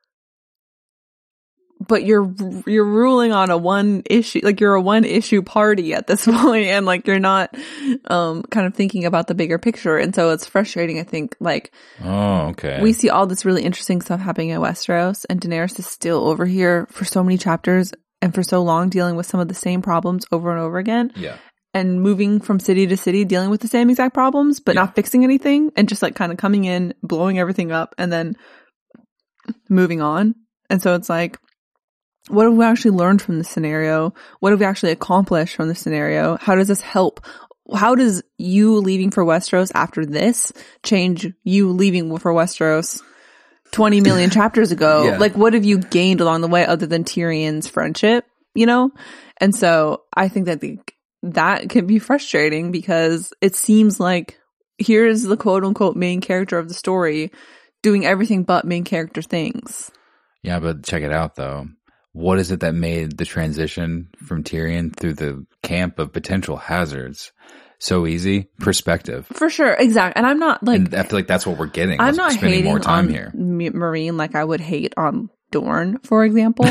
Speaker 3: but you're, you're ruling on a one issue, like you're a one issue party at this point, and like you're not, um, kind of thinking about the bigger picture. And so it's frustrating, I think, like,
Speaker 2: oh, okay.
Speaker 3: We see all this really interesting stuff happening in Westeros, and Daenerys is still over here for so many chapters and for so long dealing with some of the same problems over and over again.
Speaker 2: Yeah.
Speaker 3: And moving from city to city, dealing with the same exact problems, but yeah. not fixing anything, and just like kind of coming in, blowing everything up, and then moving on. And so it's like, what have we actually learned from this scenario? What have we actually accomplished from this scenario? How does this help? How does you leaving for Westeros after this change you leaving for Westeros twenty million chapters ago? Yeah. Like, what have you gained along the way other than Tyrion's friendship, you know? And so I think that the that can be frustrating because it seems like here's the quote unquote main character of the story doing everything but main character things.
Speaker 2: Yeah, but check it out though. What is it that made the transition from Tyrion through the camp of potential hazards so easy? Perspective.
Speaker 3: For sure. Exactly. And I'm not like,
Speaker 2: and I feel like that's what we're getting.
Speaker 3: I'm not
Speaker 2: spending
Speaker 3: hating
Speaker 2: more time
Speaker 3: on
Speaker 2: here.
Speaker 3: Meereen like I would hate on Dorne, for example.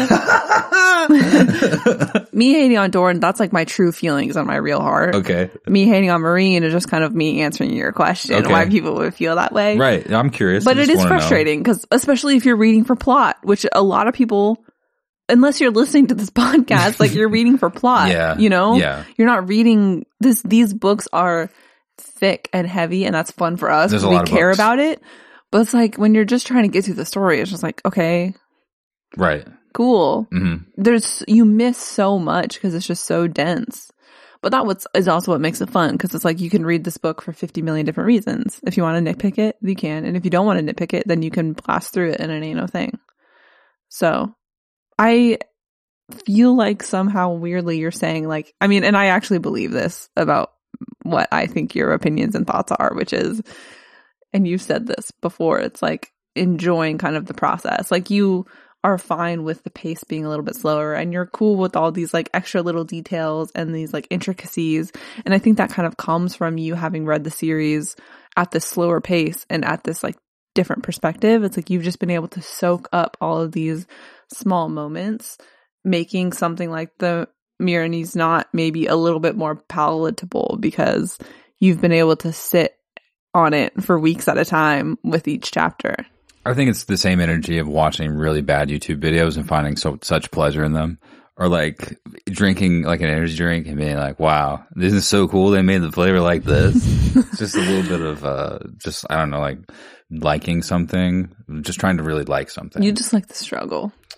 Speaker 3: Me hating on Dorne, that's like my true feelings on my real heart.
Speaker 2: Okay.
Speaker 3: Me hating on Meereen is just kind of me answering your question,
Speaker 2: okay.
Speaker 3: why people would feel that way.
Speaker 2: Right. I'm curious.
Speaker 3: But it is frustrating because especially if you're reading for plot, which a lot of people, unless you're listening to this podcast, like you're reading for plot,
Speaker 2: yeah.
Speaker 3: you know?
Speaker 2: Yeah.
Speaker 3: You're not reading this. These books are thick and heavy, and that's fun for us.
Speaker 2: There's a
Speaker 3: we
Speaker 2: lot of
Speaker 3: care
Speaker 2: books.
Speaker 3: about it. But it's like when you're just trying to get through the story, it's just like, okay.
Speaker 2: Right.
Speaker 3: Cool.
Speaker 2: Mm-hmm.
Speaker 3: There's, you miss so much because it's just so dense. But that what's, is also what makes it fun because it's like you can read this book for fifty million different reasons. If you want to nitpick it, you can. And if you don't want to nitpick it, then you can blast through it and it ain't no thing. So I feel like somehow weirdly you're saying like, I mean, and I actually believe this about what I think your opinions and thoughts are, which is, and you've said this before, it's like enjoying kind of the process. Like you are fine with the pace being a little bit slower and you're cool with all these like extra little details and these like intricacies. And I think that kind of comes from you having read the series at this slower pace and at this like different perspective. It's like you've just been able to soak up all of these small moments, making something like the Meereenese Knot maybe a little bit more palatable because you've been able to sit on it for weeks at a time with each chapter.
Speaker 2: I think it's the same energy of watching really bad YouTube videos and finding so such pleasure in them. Or like drinking like an energy drink and being like, wow, this is so cool. They made the flavor like this. It's just a little bit of, uh, just, I don't know, like liking something, just trying to really like something.
Speaker 3: You just like the struggle.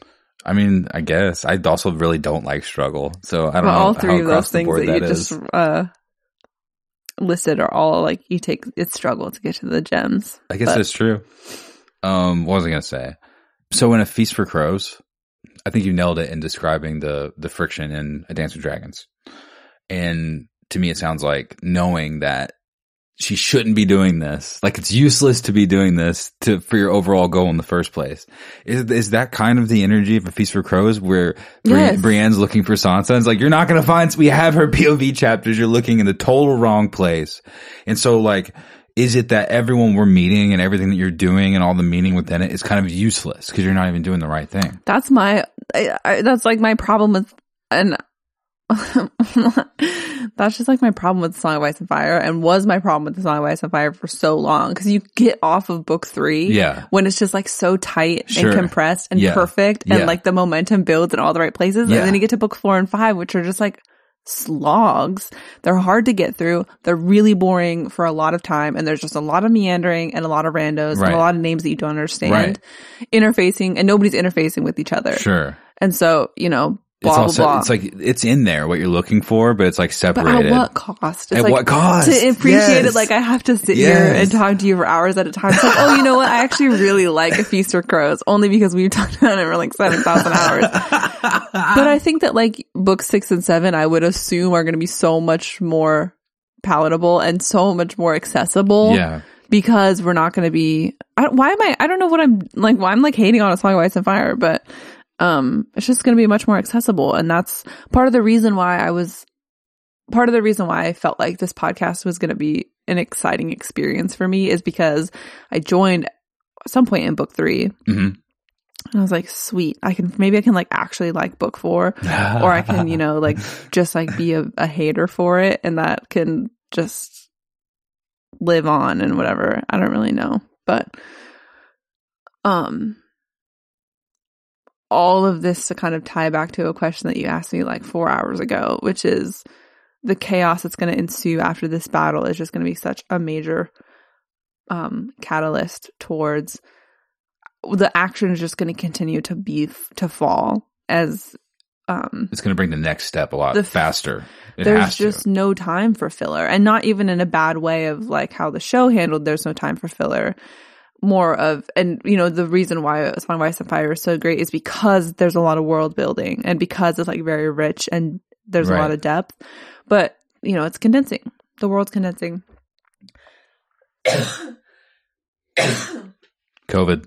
Speaker 2: I mean, I guess. I also really don't like struggle. So I don't
Speaker 3: Well,
Speaker 2: know
Speaker 3: all
Speaker 2: how
Speaker 3: three of
Speaker 2: across
Speaker 3: those
Speaker 2: the
Speaker 3: things
Speaker 2: board
Speaker 3: that you
Speaker 2: that
Speaker 3: just
Speaker 2: is.
Speaker 3: uh, listed are all like you take it's struggle to get to the gems.
Speaker 2: I guess
Speaker 3: but-
Speaker 2: that's true. Um, what was I going to say? So in A Feast for Crows, I think you nailed it in describing the the friction in A Dance with Dragons. And to me, it sounds like knowing that she shouldn't be doing this, like it's useless to be doing this to for your overall goal in the first place. Is is that kind of the energy of A Feast for Crows, where Bri-
Speaker 3: Yes.
Speaker 2: Brienne's looking for Sansa? And it's like, you're not going to find. We have her P O V chapters. You're looking in the total wrong place. And so, like, is it that everyone we're meeting and everything that you're doing and all the meaning within it is kind of useless because you're not even doing the right thing?
Speaker 3: That's my I, I, that's like my problem with and that's just like my problem with Song of Ice and Fire, and was my problem with the Song of Ice and Fire for so long, because you get off of book three
Speaker 2: Yeah.
Speaker 3: when it's just like so tight
Speaker 2: Sure.
Speaker 3: and compressed and
Speaker 2: Yeah.
Speaker 3: perfect, and
Speaker 2: Yeah.
Speaker 3: like the momentum builds in all the right places,
Speaker 2: Yeah.
Speaker 3: and then you get to book four and five, which are just like slogs. They're hard to get through. They're really boring for a lot of time, and there's just a lot of meandering and a lot of randos
Speaker 2: Right.
Speaker 3: and a lot of names that you don't understand
Speaker 2: Right.
Speaker 3: interfacing, and nobody's interfacing with each other.
Speaker 2: Sure.
Speaker 3: And so, you know, blah,
Speaker 2: It's
Speaker 3: blah,
Speaker 2: also,
Speaker 3: blah.
Speaker 2: it's like, it's in there, what you're looking for, but it's like
Speaker 3: But
Speaker 2: separated.
Speaker 3: at what cost? It's
Speaker 2: At
Speaker 3: like,
Speaker 2: what cost?
Speaker 3: To appreciate
Speaker 2: Yes.
Speaker 3: it, like I have to sit here
Speaker 2: Yes.
Speaker 3: and talk to you for hours at a time. It's like, oh, you know what? I actually really like A Feast for Crows, only because we've talked about it for like seven thousand hours. But I think that like book six and seven, I would assume are going to be so much more palatable and so much more accessible.
Speaker 2: Yeah.
Speaker 3: Because we're not going to be, I don't, why am I, I don't know what I'm like, why I'm like hating on A Song of Ice and Fire, but um, it's just going to be much more accessible. And that's part of the reason why I was, part of the reason why I felt like this podcast was going to be an exciting experience for me is because I joined at some point in book three.
Speaker 2: Mm-hmm.
Speaker 3: And I was like, sweet, I can, maybe I can like actually like book four, or I can, you know, like just like be a, a hater for it, and that can just live on and whatever. I don't really know. But, um, all of this to kind of tie back to a question that you asked me like four hours ago, which is the chaos that's going to ensue after this battle is just going to be such a major um, catalyst towards the action is just going to continue to be to fall as um,
Speaker 2: It's going to bring the next step a lot
Speaker 3: The f-
Speaker 2: faster. It
Speaker 3: there's
Speaker 2: has
Speaker 3: just
Speaker 2: to.
Speaker 3: no time for filler, and not even in a bad way of like how the show handled there's no time for filler. More of, and you know, the reason why A Song of Ice and Fire is so great is because there's a lot of world building, and because it's like very rich and there's
Speaker 2: Right.
Speaker 3: a lot of depth, but you know, it's condensing. The world's condensing.
Speaker 2: COVID.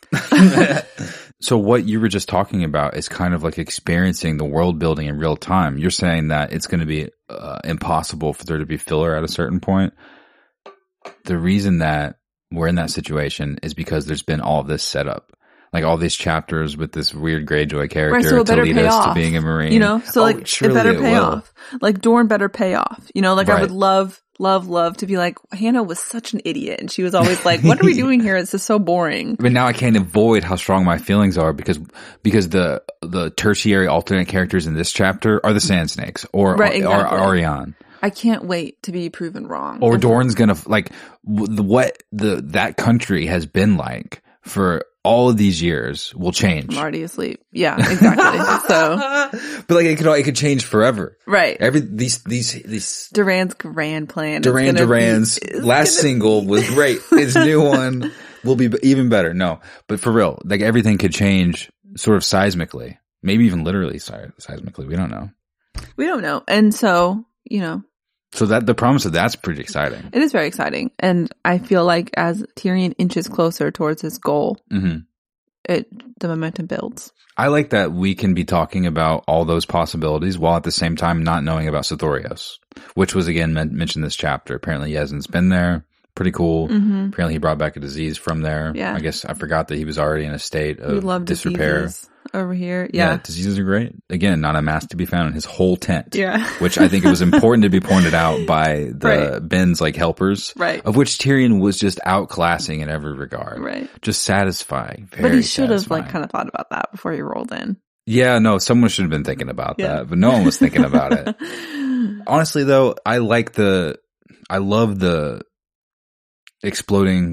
Speaker 2: So what you were just talking about is kind of like experiencing the world building in real time. You're saying that it's going to be uh, impossible for there to be filler at a certain point. The reason that we're in that situation is because there's been all of this setup. Like all these chapters with this weird Greyjoy character
Speaker 3: Right, so it
Speaker 2: to
Speaker 3: better
Speaker 2: lead
Speaker 3: pay
Speaker 2: us
Speaker 3: off,
Speaker 2: to being a Marine.
Speaker 3: You know, so
Speaker 2: Oh,
Speaker 3: like it
Speaker 2: surely
Speaker 3: better
Speaker 2: it
Speaker 3: pay
Speaker 2: will.
Speaker 3: off. Like Dorne better pay off. You know, like I
Speaker 2: Right.
Speaker 3: would love, love, love to be like, Hannah was such an idiot, and she was always like, "What are we doing here? This is so boring."
Speaker 2: But now I can't avoid how strong my feelings are because because the the tertiary alternate characters in this chapter are the Sand Snakes or
Speaker 3: Right, exactly.
Speaker 2: or Arianne.
Speaker 3: I can't wait to be proven wrong.
Speaker 2: Or
Speaker 3: And-
Speaker 2: Dorne's gonna like w- the, what the that country has been like for all of these years will change.
Speaker 3: I'm already asleep. Yeah, exactly. So,
Speaker 2: But like it could it could change forever.
Speaker 3: right.
Speaker 2: Every these these these
Speaker 3: Duran's grand plan. is
Speaker 2: Duran
Speaker 3: gonna
Speaker 2: Duran's
Speaker 3: be- is
Speaker 2: last
Speaker 3: gonna
Speaker 2: single was great. His new one will be even better. No, but for real, like everything could change sort of seismically, maybe even literally se- seismically. We don't know.
Speaker 3: We don't know. And so, you know,
Speaker 2: So that the promise of that's pretty exciting.
Speaker 3: it is very exciting. And I feel like as Tyrion inches closer towards his goal,
Speaker 2: hmm
Speaker 3: it the momentum builds.
Speaker 2: I like that we can be talking about all those possibilities while at the same time not knowing about Sithorios, which was again men- mentioned this chapter. Apparently, Yezin's been there. Pretty cool.
Speaker 3: Mm-hmm.
Speaker 2: Apparently, he brought back a disease from there.
Speaker 3: Yeah.
Speaker 2: I guess I forgot that he was already in a state
Speaker 3: We
Speaker 2: of
Speaker 3: love
Speaker 2: disrepair.
Speaker 3: diseases over here.
Speaker 2: Yeah.
Speaker 3: Yeah.
Speaker 2: diseases are great. Again, not a mask to be found in his whole tent.
Speaker 3: Yeah.
Speaker 2: Which I think it was important to be pointed out by the
Speaker 3: Right.
Speaker 2: Ben's like helpers.
Speaker 3: Right.
Speaker 2: Of which Tyrion was just outclassing in every regard.
Speaker 3: Right.
Speaker 2: Just satisfying. Very
Speaker 3: But he should have
Speaker 2: satisfying.
Speaker 3: like kind of thought about that before he rolled in.
Speaker 2: Yeah, no, someone should have been thinking about
Speaker 3: Yeah.
Speaker 2: that, but no one was thinking about it. Honestly though, I like the, I love the exploding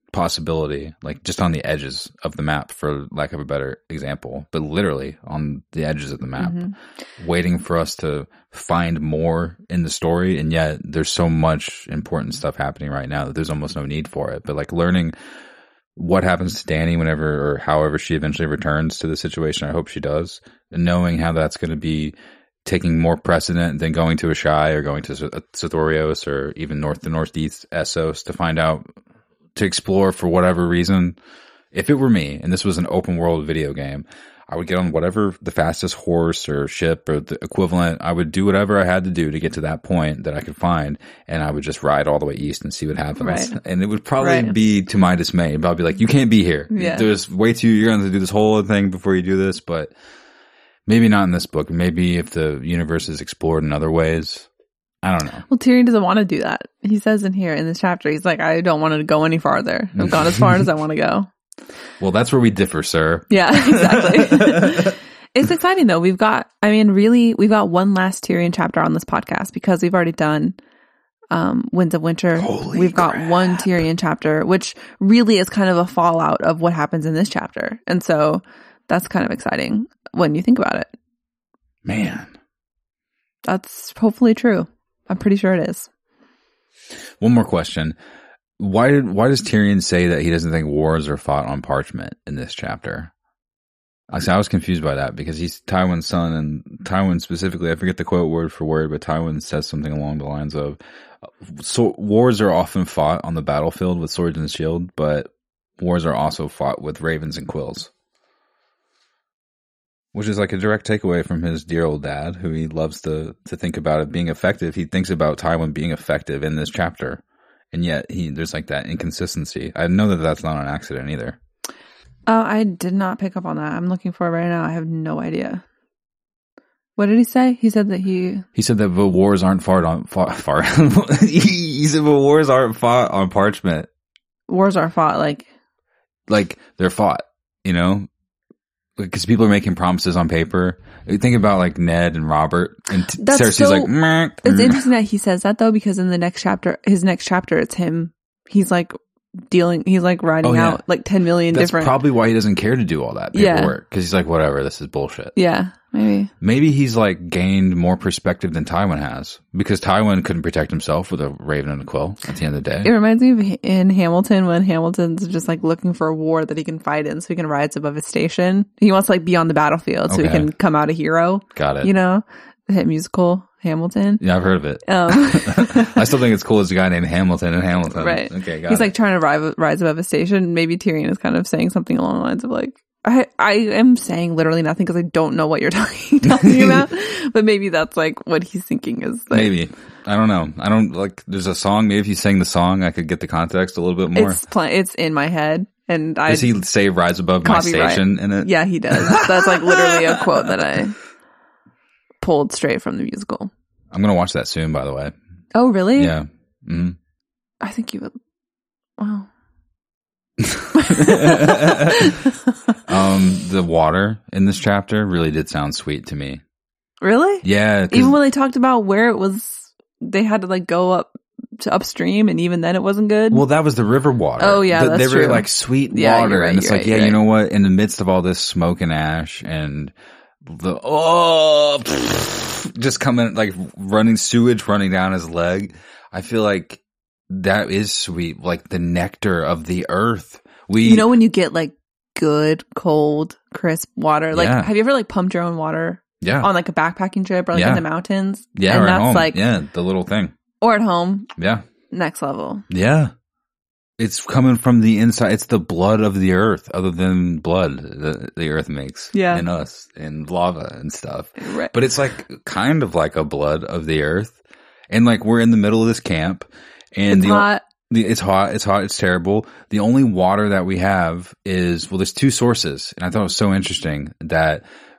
Speaker 2: possibility, like just on the edges of the map, for lack of a better example, but literally on the edges of the map, mm-hmm. waiting for us to find more in the story. And yet there's so much important stuff happening right now that there's almost no need for it. But like learning what happens to Dany whenever or however she eventually returns to the situation, I hope she does, and knowing how that's going to be taking more precedent than going to Asshai or going to Sithorios or even north to northeast Essos to find out, to explore for whatever reason. If it were me and this was an open world video game, I would get on whatever the fastest horse or ship or the equivalent. I would do whatever I had to do to get to that point that I could find, and I would just ride all the way east and see what happens.
Speaker 3: Right.
Speaker 2: And it would probably
Speaker 3: right.
Speaker 2: be to my dismay. But I'd be like, you can't be here.
Speaker 3: Yeah.
Speaker 2: There's way too, you're going to do this whole thing before you do this, but maybe not in this book. Maybe if the universe is explored in other ways. I don't know.
Speaker 3: Well, Tyrion doesn't want to do that. He says in here, in this chapter, he's like, I don't want to go any farther. I've gone as far as I want to go.
Speaker 2: Well, that's where we differ, sir.
Speaker 3: Yeah, exactly. It's exciting, though. We've got, I mean, really, we've got one last Tyrion chapter on this podcast because we've already done um, Winds of Winter.
Speaker 2: Holy
Speaker 3: we've got
Speaker 2: crap.
Speaker 3: one Tyrion chapter, which really is kind of a fallout of what happens in this chapter. And so that's kind of exciting when you think about it.
Speaker 2: Man.
Speaker 3: That's hopefully true. I'm pretty sure it is.
Speaker 2: One more question. Why did why does Tyrion say that he doesn't think wars are fought on parchment in this chapter? I I was confused by that because he's Tywin's son, and Tywin specifically, I forget the quote word for word, but Tywin says something along the lines of, so wars are often fought on the battlefield with swords and shield, but wars are also fought with ravens and quills. Which is like a direct takeaway from his dear old dad, who he loves to, to think about it being effective. He thinks about Tywin being effective in this chapter. And yet he there's like that inconsistency. I know that that's not an accident either.
Speaker 3: Oh, I did not pick up on that. I'm looking for it right now. I have no idea. What did he say? He said that he...
Speaker 2: He said that the wars aren't fought on... Fought, far. He said the wars aren't fought on parchment.
Speaker 3: Wars are fought like...
Speaker 2: Like, they're fought, you know? Because people are making promises on paper. Think about like Ned and Robert, and t-
Speaker 3: That's
Speaker 2: Cersei's
Speaker 3: so,
Speaker 2: like, meh.
Speaker 3: It's interesting that he says that though, because in the next chapter, his next chapter, it's him. He's like dealing, he's like writing
Speaker 2: Oh, yeah.
Speaker 3: out like ten million
Speaker 2: That's
Speaker 3: different.
Speaker 2: probably why he doesn't care to do all that
Speaker 3: Yeah.
Speaker 2: paperwork. Because he's like, whatever, this is bullshit.
Speaker 3: Yeah, maybe.
Speaker 2: Maybe he's like gained more perspective than Tywin has, because Tywin couldn't protect himself with a raven and a quill at the end of the day.
Speaker 3: It reminds me of in Hamilton when Hamilton's just like looking for a war that he can fight in so he can rise above his station. He wants to like be on the battlefield so
Speaker 2: Okay.
Speaker 3: he can come out a hero.
Speaker 2: Got it.
Speaker 3: You know, the hit musical Hamilton.
Speaker 2: Yeah, I've heard of it.
Speaker 3: Um,
Speaker 2: I still think it's cool as a guy named Hamilton in Hamilton.
Speaker 3: right.
Speaker 2: Okay, got
Speaker 3: He's
Speaker 2: it.
Speaker 3: like trying to rise, rise above his station. Maybe Tyrion is kind of saying something along the lines of like, I, I am saying literally nothing because I don't know what you're talking, talking about, but maybe that's like what he's thinking is like,
Speaker 2: Maybe. I don't know. I don't like, there's a song. Maybe if you sang the song, I could get the context a little bit more.
Speaker 3: it's pl- it's in my head. And I,
Speaker 2: Does he say rise above my
Speaker 3: Copyright.
Speaker 2: station in it?
Speaker 3: yeah, he does. That's like literally a quote that I pulled straight from the musical.
Speaker 2: I'm going to watch that soon, by the way.
Speaker 3: Oh, really?
Speaker 2: Yeah. Mm-hmm.
Speaker 3: I think you would. Wow.
Speaker 2: um, the water in this chapter really did sound sweet to me.
Speaker 3: Really?
Speaker 2: Yeah. 'cause-
Speaker 3: Even when they talked about where it was, they had to like go up to upstream, and even then it wasn't good.
Speaker 2: Well, that was the river water.
Speaker 3: Oh, yeah,
Speaker 2: The-
Speaker 3: that's
Speaker 2: They were
Speaker 3: true.
Speaker 2: like sweet
Speaker 3: Yeah,
Speaker 2: water.
Speaker 3: you're right,
Speaker 2: and it's
Speaker 3: you're
Speaker 2: like,
Speaker 3: right,
Speaker 2: yeah,
Speaker 3: you're
Speaker 2: you
Speaker 3: right.
Speaker 2: know what? In the midst of all this smoke and ash and the, oh, just coming, like running sewage running down his leg. I feel like that is sweet. Like the nectar of the earth. We,
Speaker 3: you know when you get like good, cold, crisp water? Like,
Speaker 2: Yeah.
Speaker 3: have you ever like pumped your own water
Speaker 2: yeah.
Speaker 3: on like a backpacking trip or like
Speaker 2: Yeah.
Speaker 3: in the mountains?
Speaker 2: Yeah.
Speaker 3: and
Speaker 2: or at
Speaker 3: that's
Speaker 2: home.
Speaker 3: like,
Speaker 2: yeah. The little thing.
Speaker 3: or at home,
Speaker 2: Yeah.
Speaker 3: next level.
Speaker 2: Yeah. It's coming from the inside. It's the blood of the earth, other than blood that the earth makes
Speaker 3: Yeah.
Speaker 2: in us, and lava and stuff.
Speaker 3: Right.
Speaker 2: But it's like kind of like a blood of the earth. And like we're in the middle of this camp, and
Speaker 3: It's
Speaker 2: the,
Speaker 3: hot.
Speaker 2: the it's hot, it's hot, it's terrible. The only water that we have is, well, there's two sources. And I thought it was so interesting that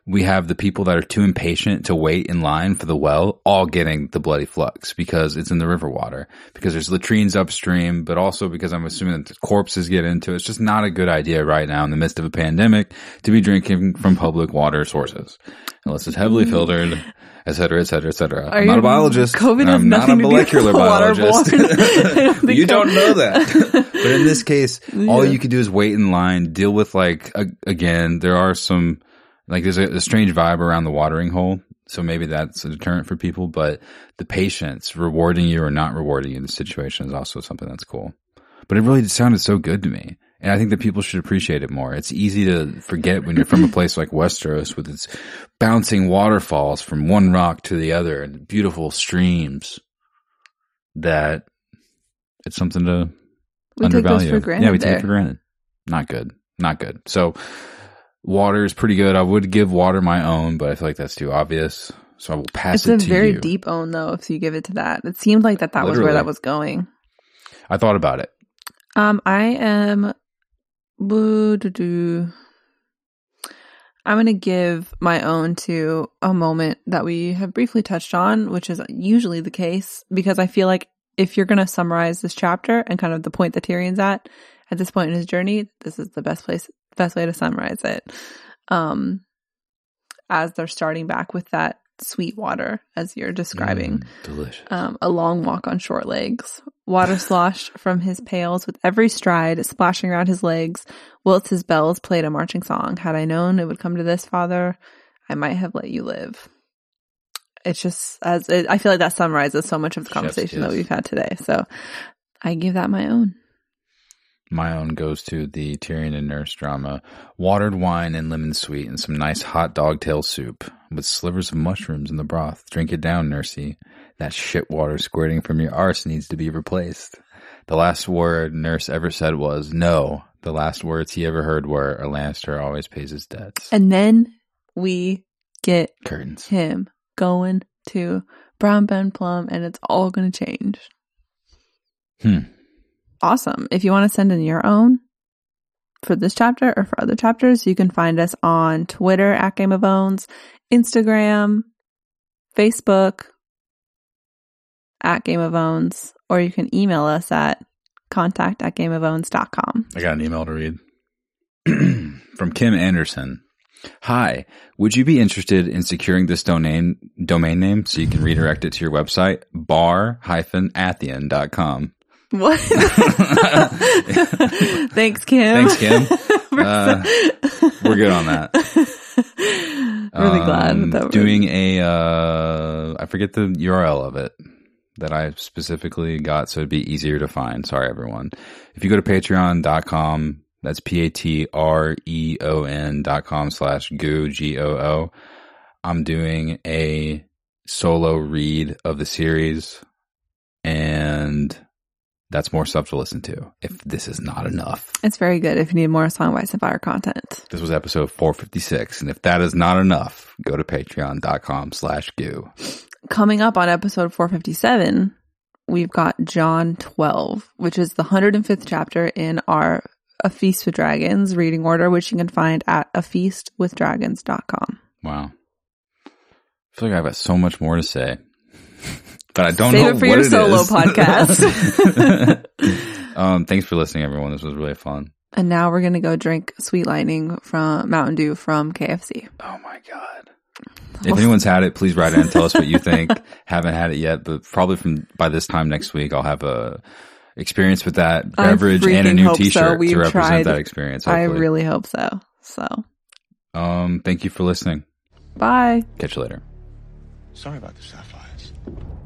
Speaker 2: we have the people that are too impatient to wait in line for the well all getting the bloody flux because it's in the river water, because there's latrines upstream, but also because I'm assuming that the corpses get into it. It's just not a good idea right now in the midst of a pandemic to be drinking from public water sources unless it's heavily filtered, et cetera, et cetera, et cetera. I'm not a biologist.
Speaker 3: COVID has
Speaker 2: I'm not a
Speaker 3: nothing to do
Speaker 2: molecular
Speaker 3: with
Speaker 2: biologist.
Speaker 3: waterborne.
Speaker 2: You don't know that. But in this case, yeah. all you can do is wait in line, deal with like, a, again, there are some, like there's a, a strange vibe around the watering hole. So maybe that's a deterrent for people, but the patience rewarding you or not rewarding you in the situation is also something that's cool. But it really sounded so good to me. And I think that people should appreciate it more. It's easy to forget when you're from a place like Westeros with its bouncing waterfalls from one rock to the other and beautiful streams, that it's something to
Speaker 3: we
Speaker 2: undervalue.
Speaker 3: Take those for granted
Speaker 2: yeah, we
Speaker 3: there.
Speaker 2: take it for granted. Not good. Not good. So water is pretty good. I would give water my own, but I feel like that's too obvious. So I will pass
Speaker 3: it's
Speaker 2: it to you.
Speaker 3: It's a very deep own, though, if you give it to that. It seemed like that that
Speaker 2: Literally.
Speaker 3: was where that was going.
Speaker 2: I thought about it.
Speaker 3: Um, I am... Boo-doo-doo. I'm going to give my own to a moment that we have briefly touched on, which is usually the case, because I feel like if you're going to summarize this chapter and kind of the point that Tyrion's at, at this point in his journey, this is the best place, best way to summarize it. Um, as they're starting back with that sweet water, as you're describing.
Speaker 2: Mm, delicious.
Speaker 3: Um, a long walk on short legs. Water sloshed from his pails with every stride, splashing around his legs, whilst his bells played a marching song. Had I known it would come to this, Father, I might have let you live. It's just, as it, I feel like that summarizes so much of the conversation that we've had today. So I give that my own.
Speaker 2: My own goes to the Tyrion and Nurse drama. Watered wine and lemon sweet and some nice hot dog tail soup with slivers of mushrooms in the broth. Drink it down, Nursey. That shit water squirting from your arse needs to be replaced. The last word Nurse ever said was no. The last words he ever heard were, a Lannister always pays his debts.
Speaker 3: And then we get
Speaker 2: curtains.
Speaker 3: Him going to Brown Ben Plum, and it's all going to change.
Speaker 2: Hmm.
Speaker 3: Awesome. If you want to send in your own for this chapter or for other chapters, you can find us on Twitter at Game of Owns, Instagram, Facebook at Game of Owns, or you can email us at contact at gameofowns dot com.
Speaker 2: I got an email to read from Kim Anderson. Hi, would you be interested in securing this domain domain name so you can redirect it to your website? bar dash athian dot com.
Speaker 3: What? Thanks, Kim.
Speaker 2: Thanks, Kim. Uh, we're good on that.
Speaker 3: Really
Speaker 2: um,
Speaker 3: glad that, that
Speaker 2: doing a, uh, I forget the U R L of it that I specifically got so it'd be easier to find. Sorry, everyone. If you go to patreon dot com, that's P A T R E O N dot com slash goo, G O O. I'm doing a solo read of the series, and that's more stuff to listen to if this is not enough.
Speaker 3: It's very good if you need more Song of Ice and Fire content.
Speaker 2: This was episode four fifty-six, and if that is not enough, go to patreon dot com slash goo.
Speaker 3: Coming up on episode four fifty-seven, we've got John twelve, which is the one hundred fifth chapter in our A Feast with Dragons reading order, which you can find at a feast with dragons dot com.
Speaker 2: Wow. I feel like I've got so much more to say. But I don't
Speaker 3: Save
Speaker 2: know
Speaker 3: it for
Speaker 2: what
Speaker 3: your
Speaker 2: it
Speaker 3: solo
Speaker 2: is.
Speaker 3: podcast.
Speaker 2: um, thanks for listening, everyone. This was really fun.
Speaker 3: And now we're going to go drink Sweet Lightning from Mountain Dew from K F C.
Speaker 2: Oh my God. If anyone's had it, please write in and tell us what you think. Haven't had it yet, but probably from by this time next week, I'll have a experience with that beverage and a new t-shirt
Speaker 3: so.
Speaker 2: to represent
Speaker 3: tried,
Speaker 2: that experience.
Speaker 3: I
Speaker 2: Hopefully.
Speaker 3: really hope so. So,
Speaker 2: um, thank you for listening.
Speaker 3: Bye.
Speaker 2: Catch you later.
Speaker 1: Sorry about the sapphires.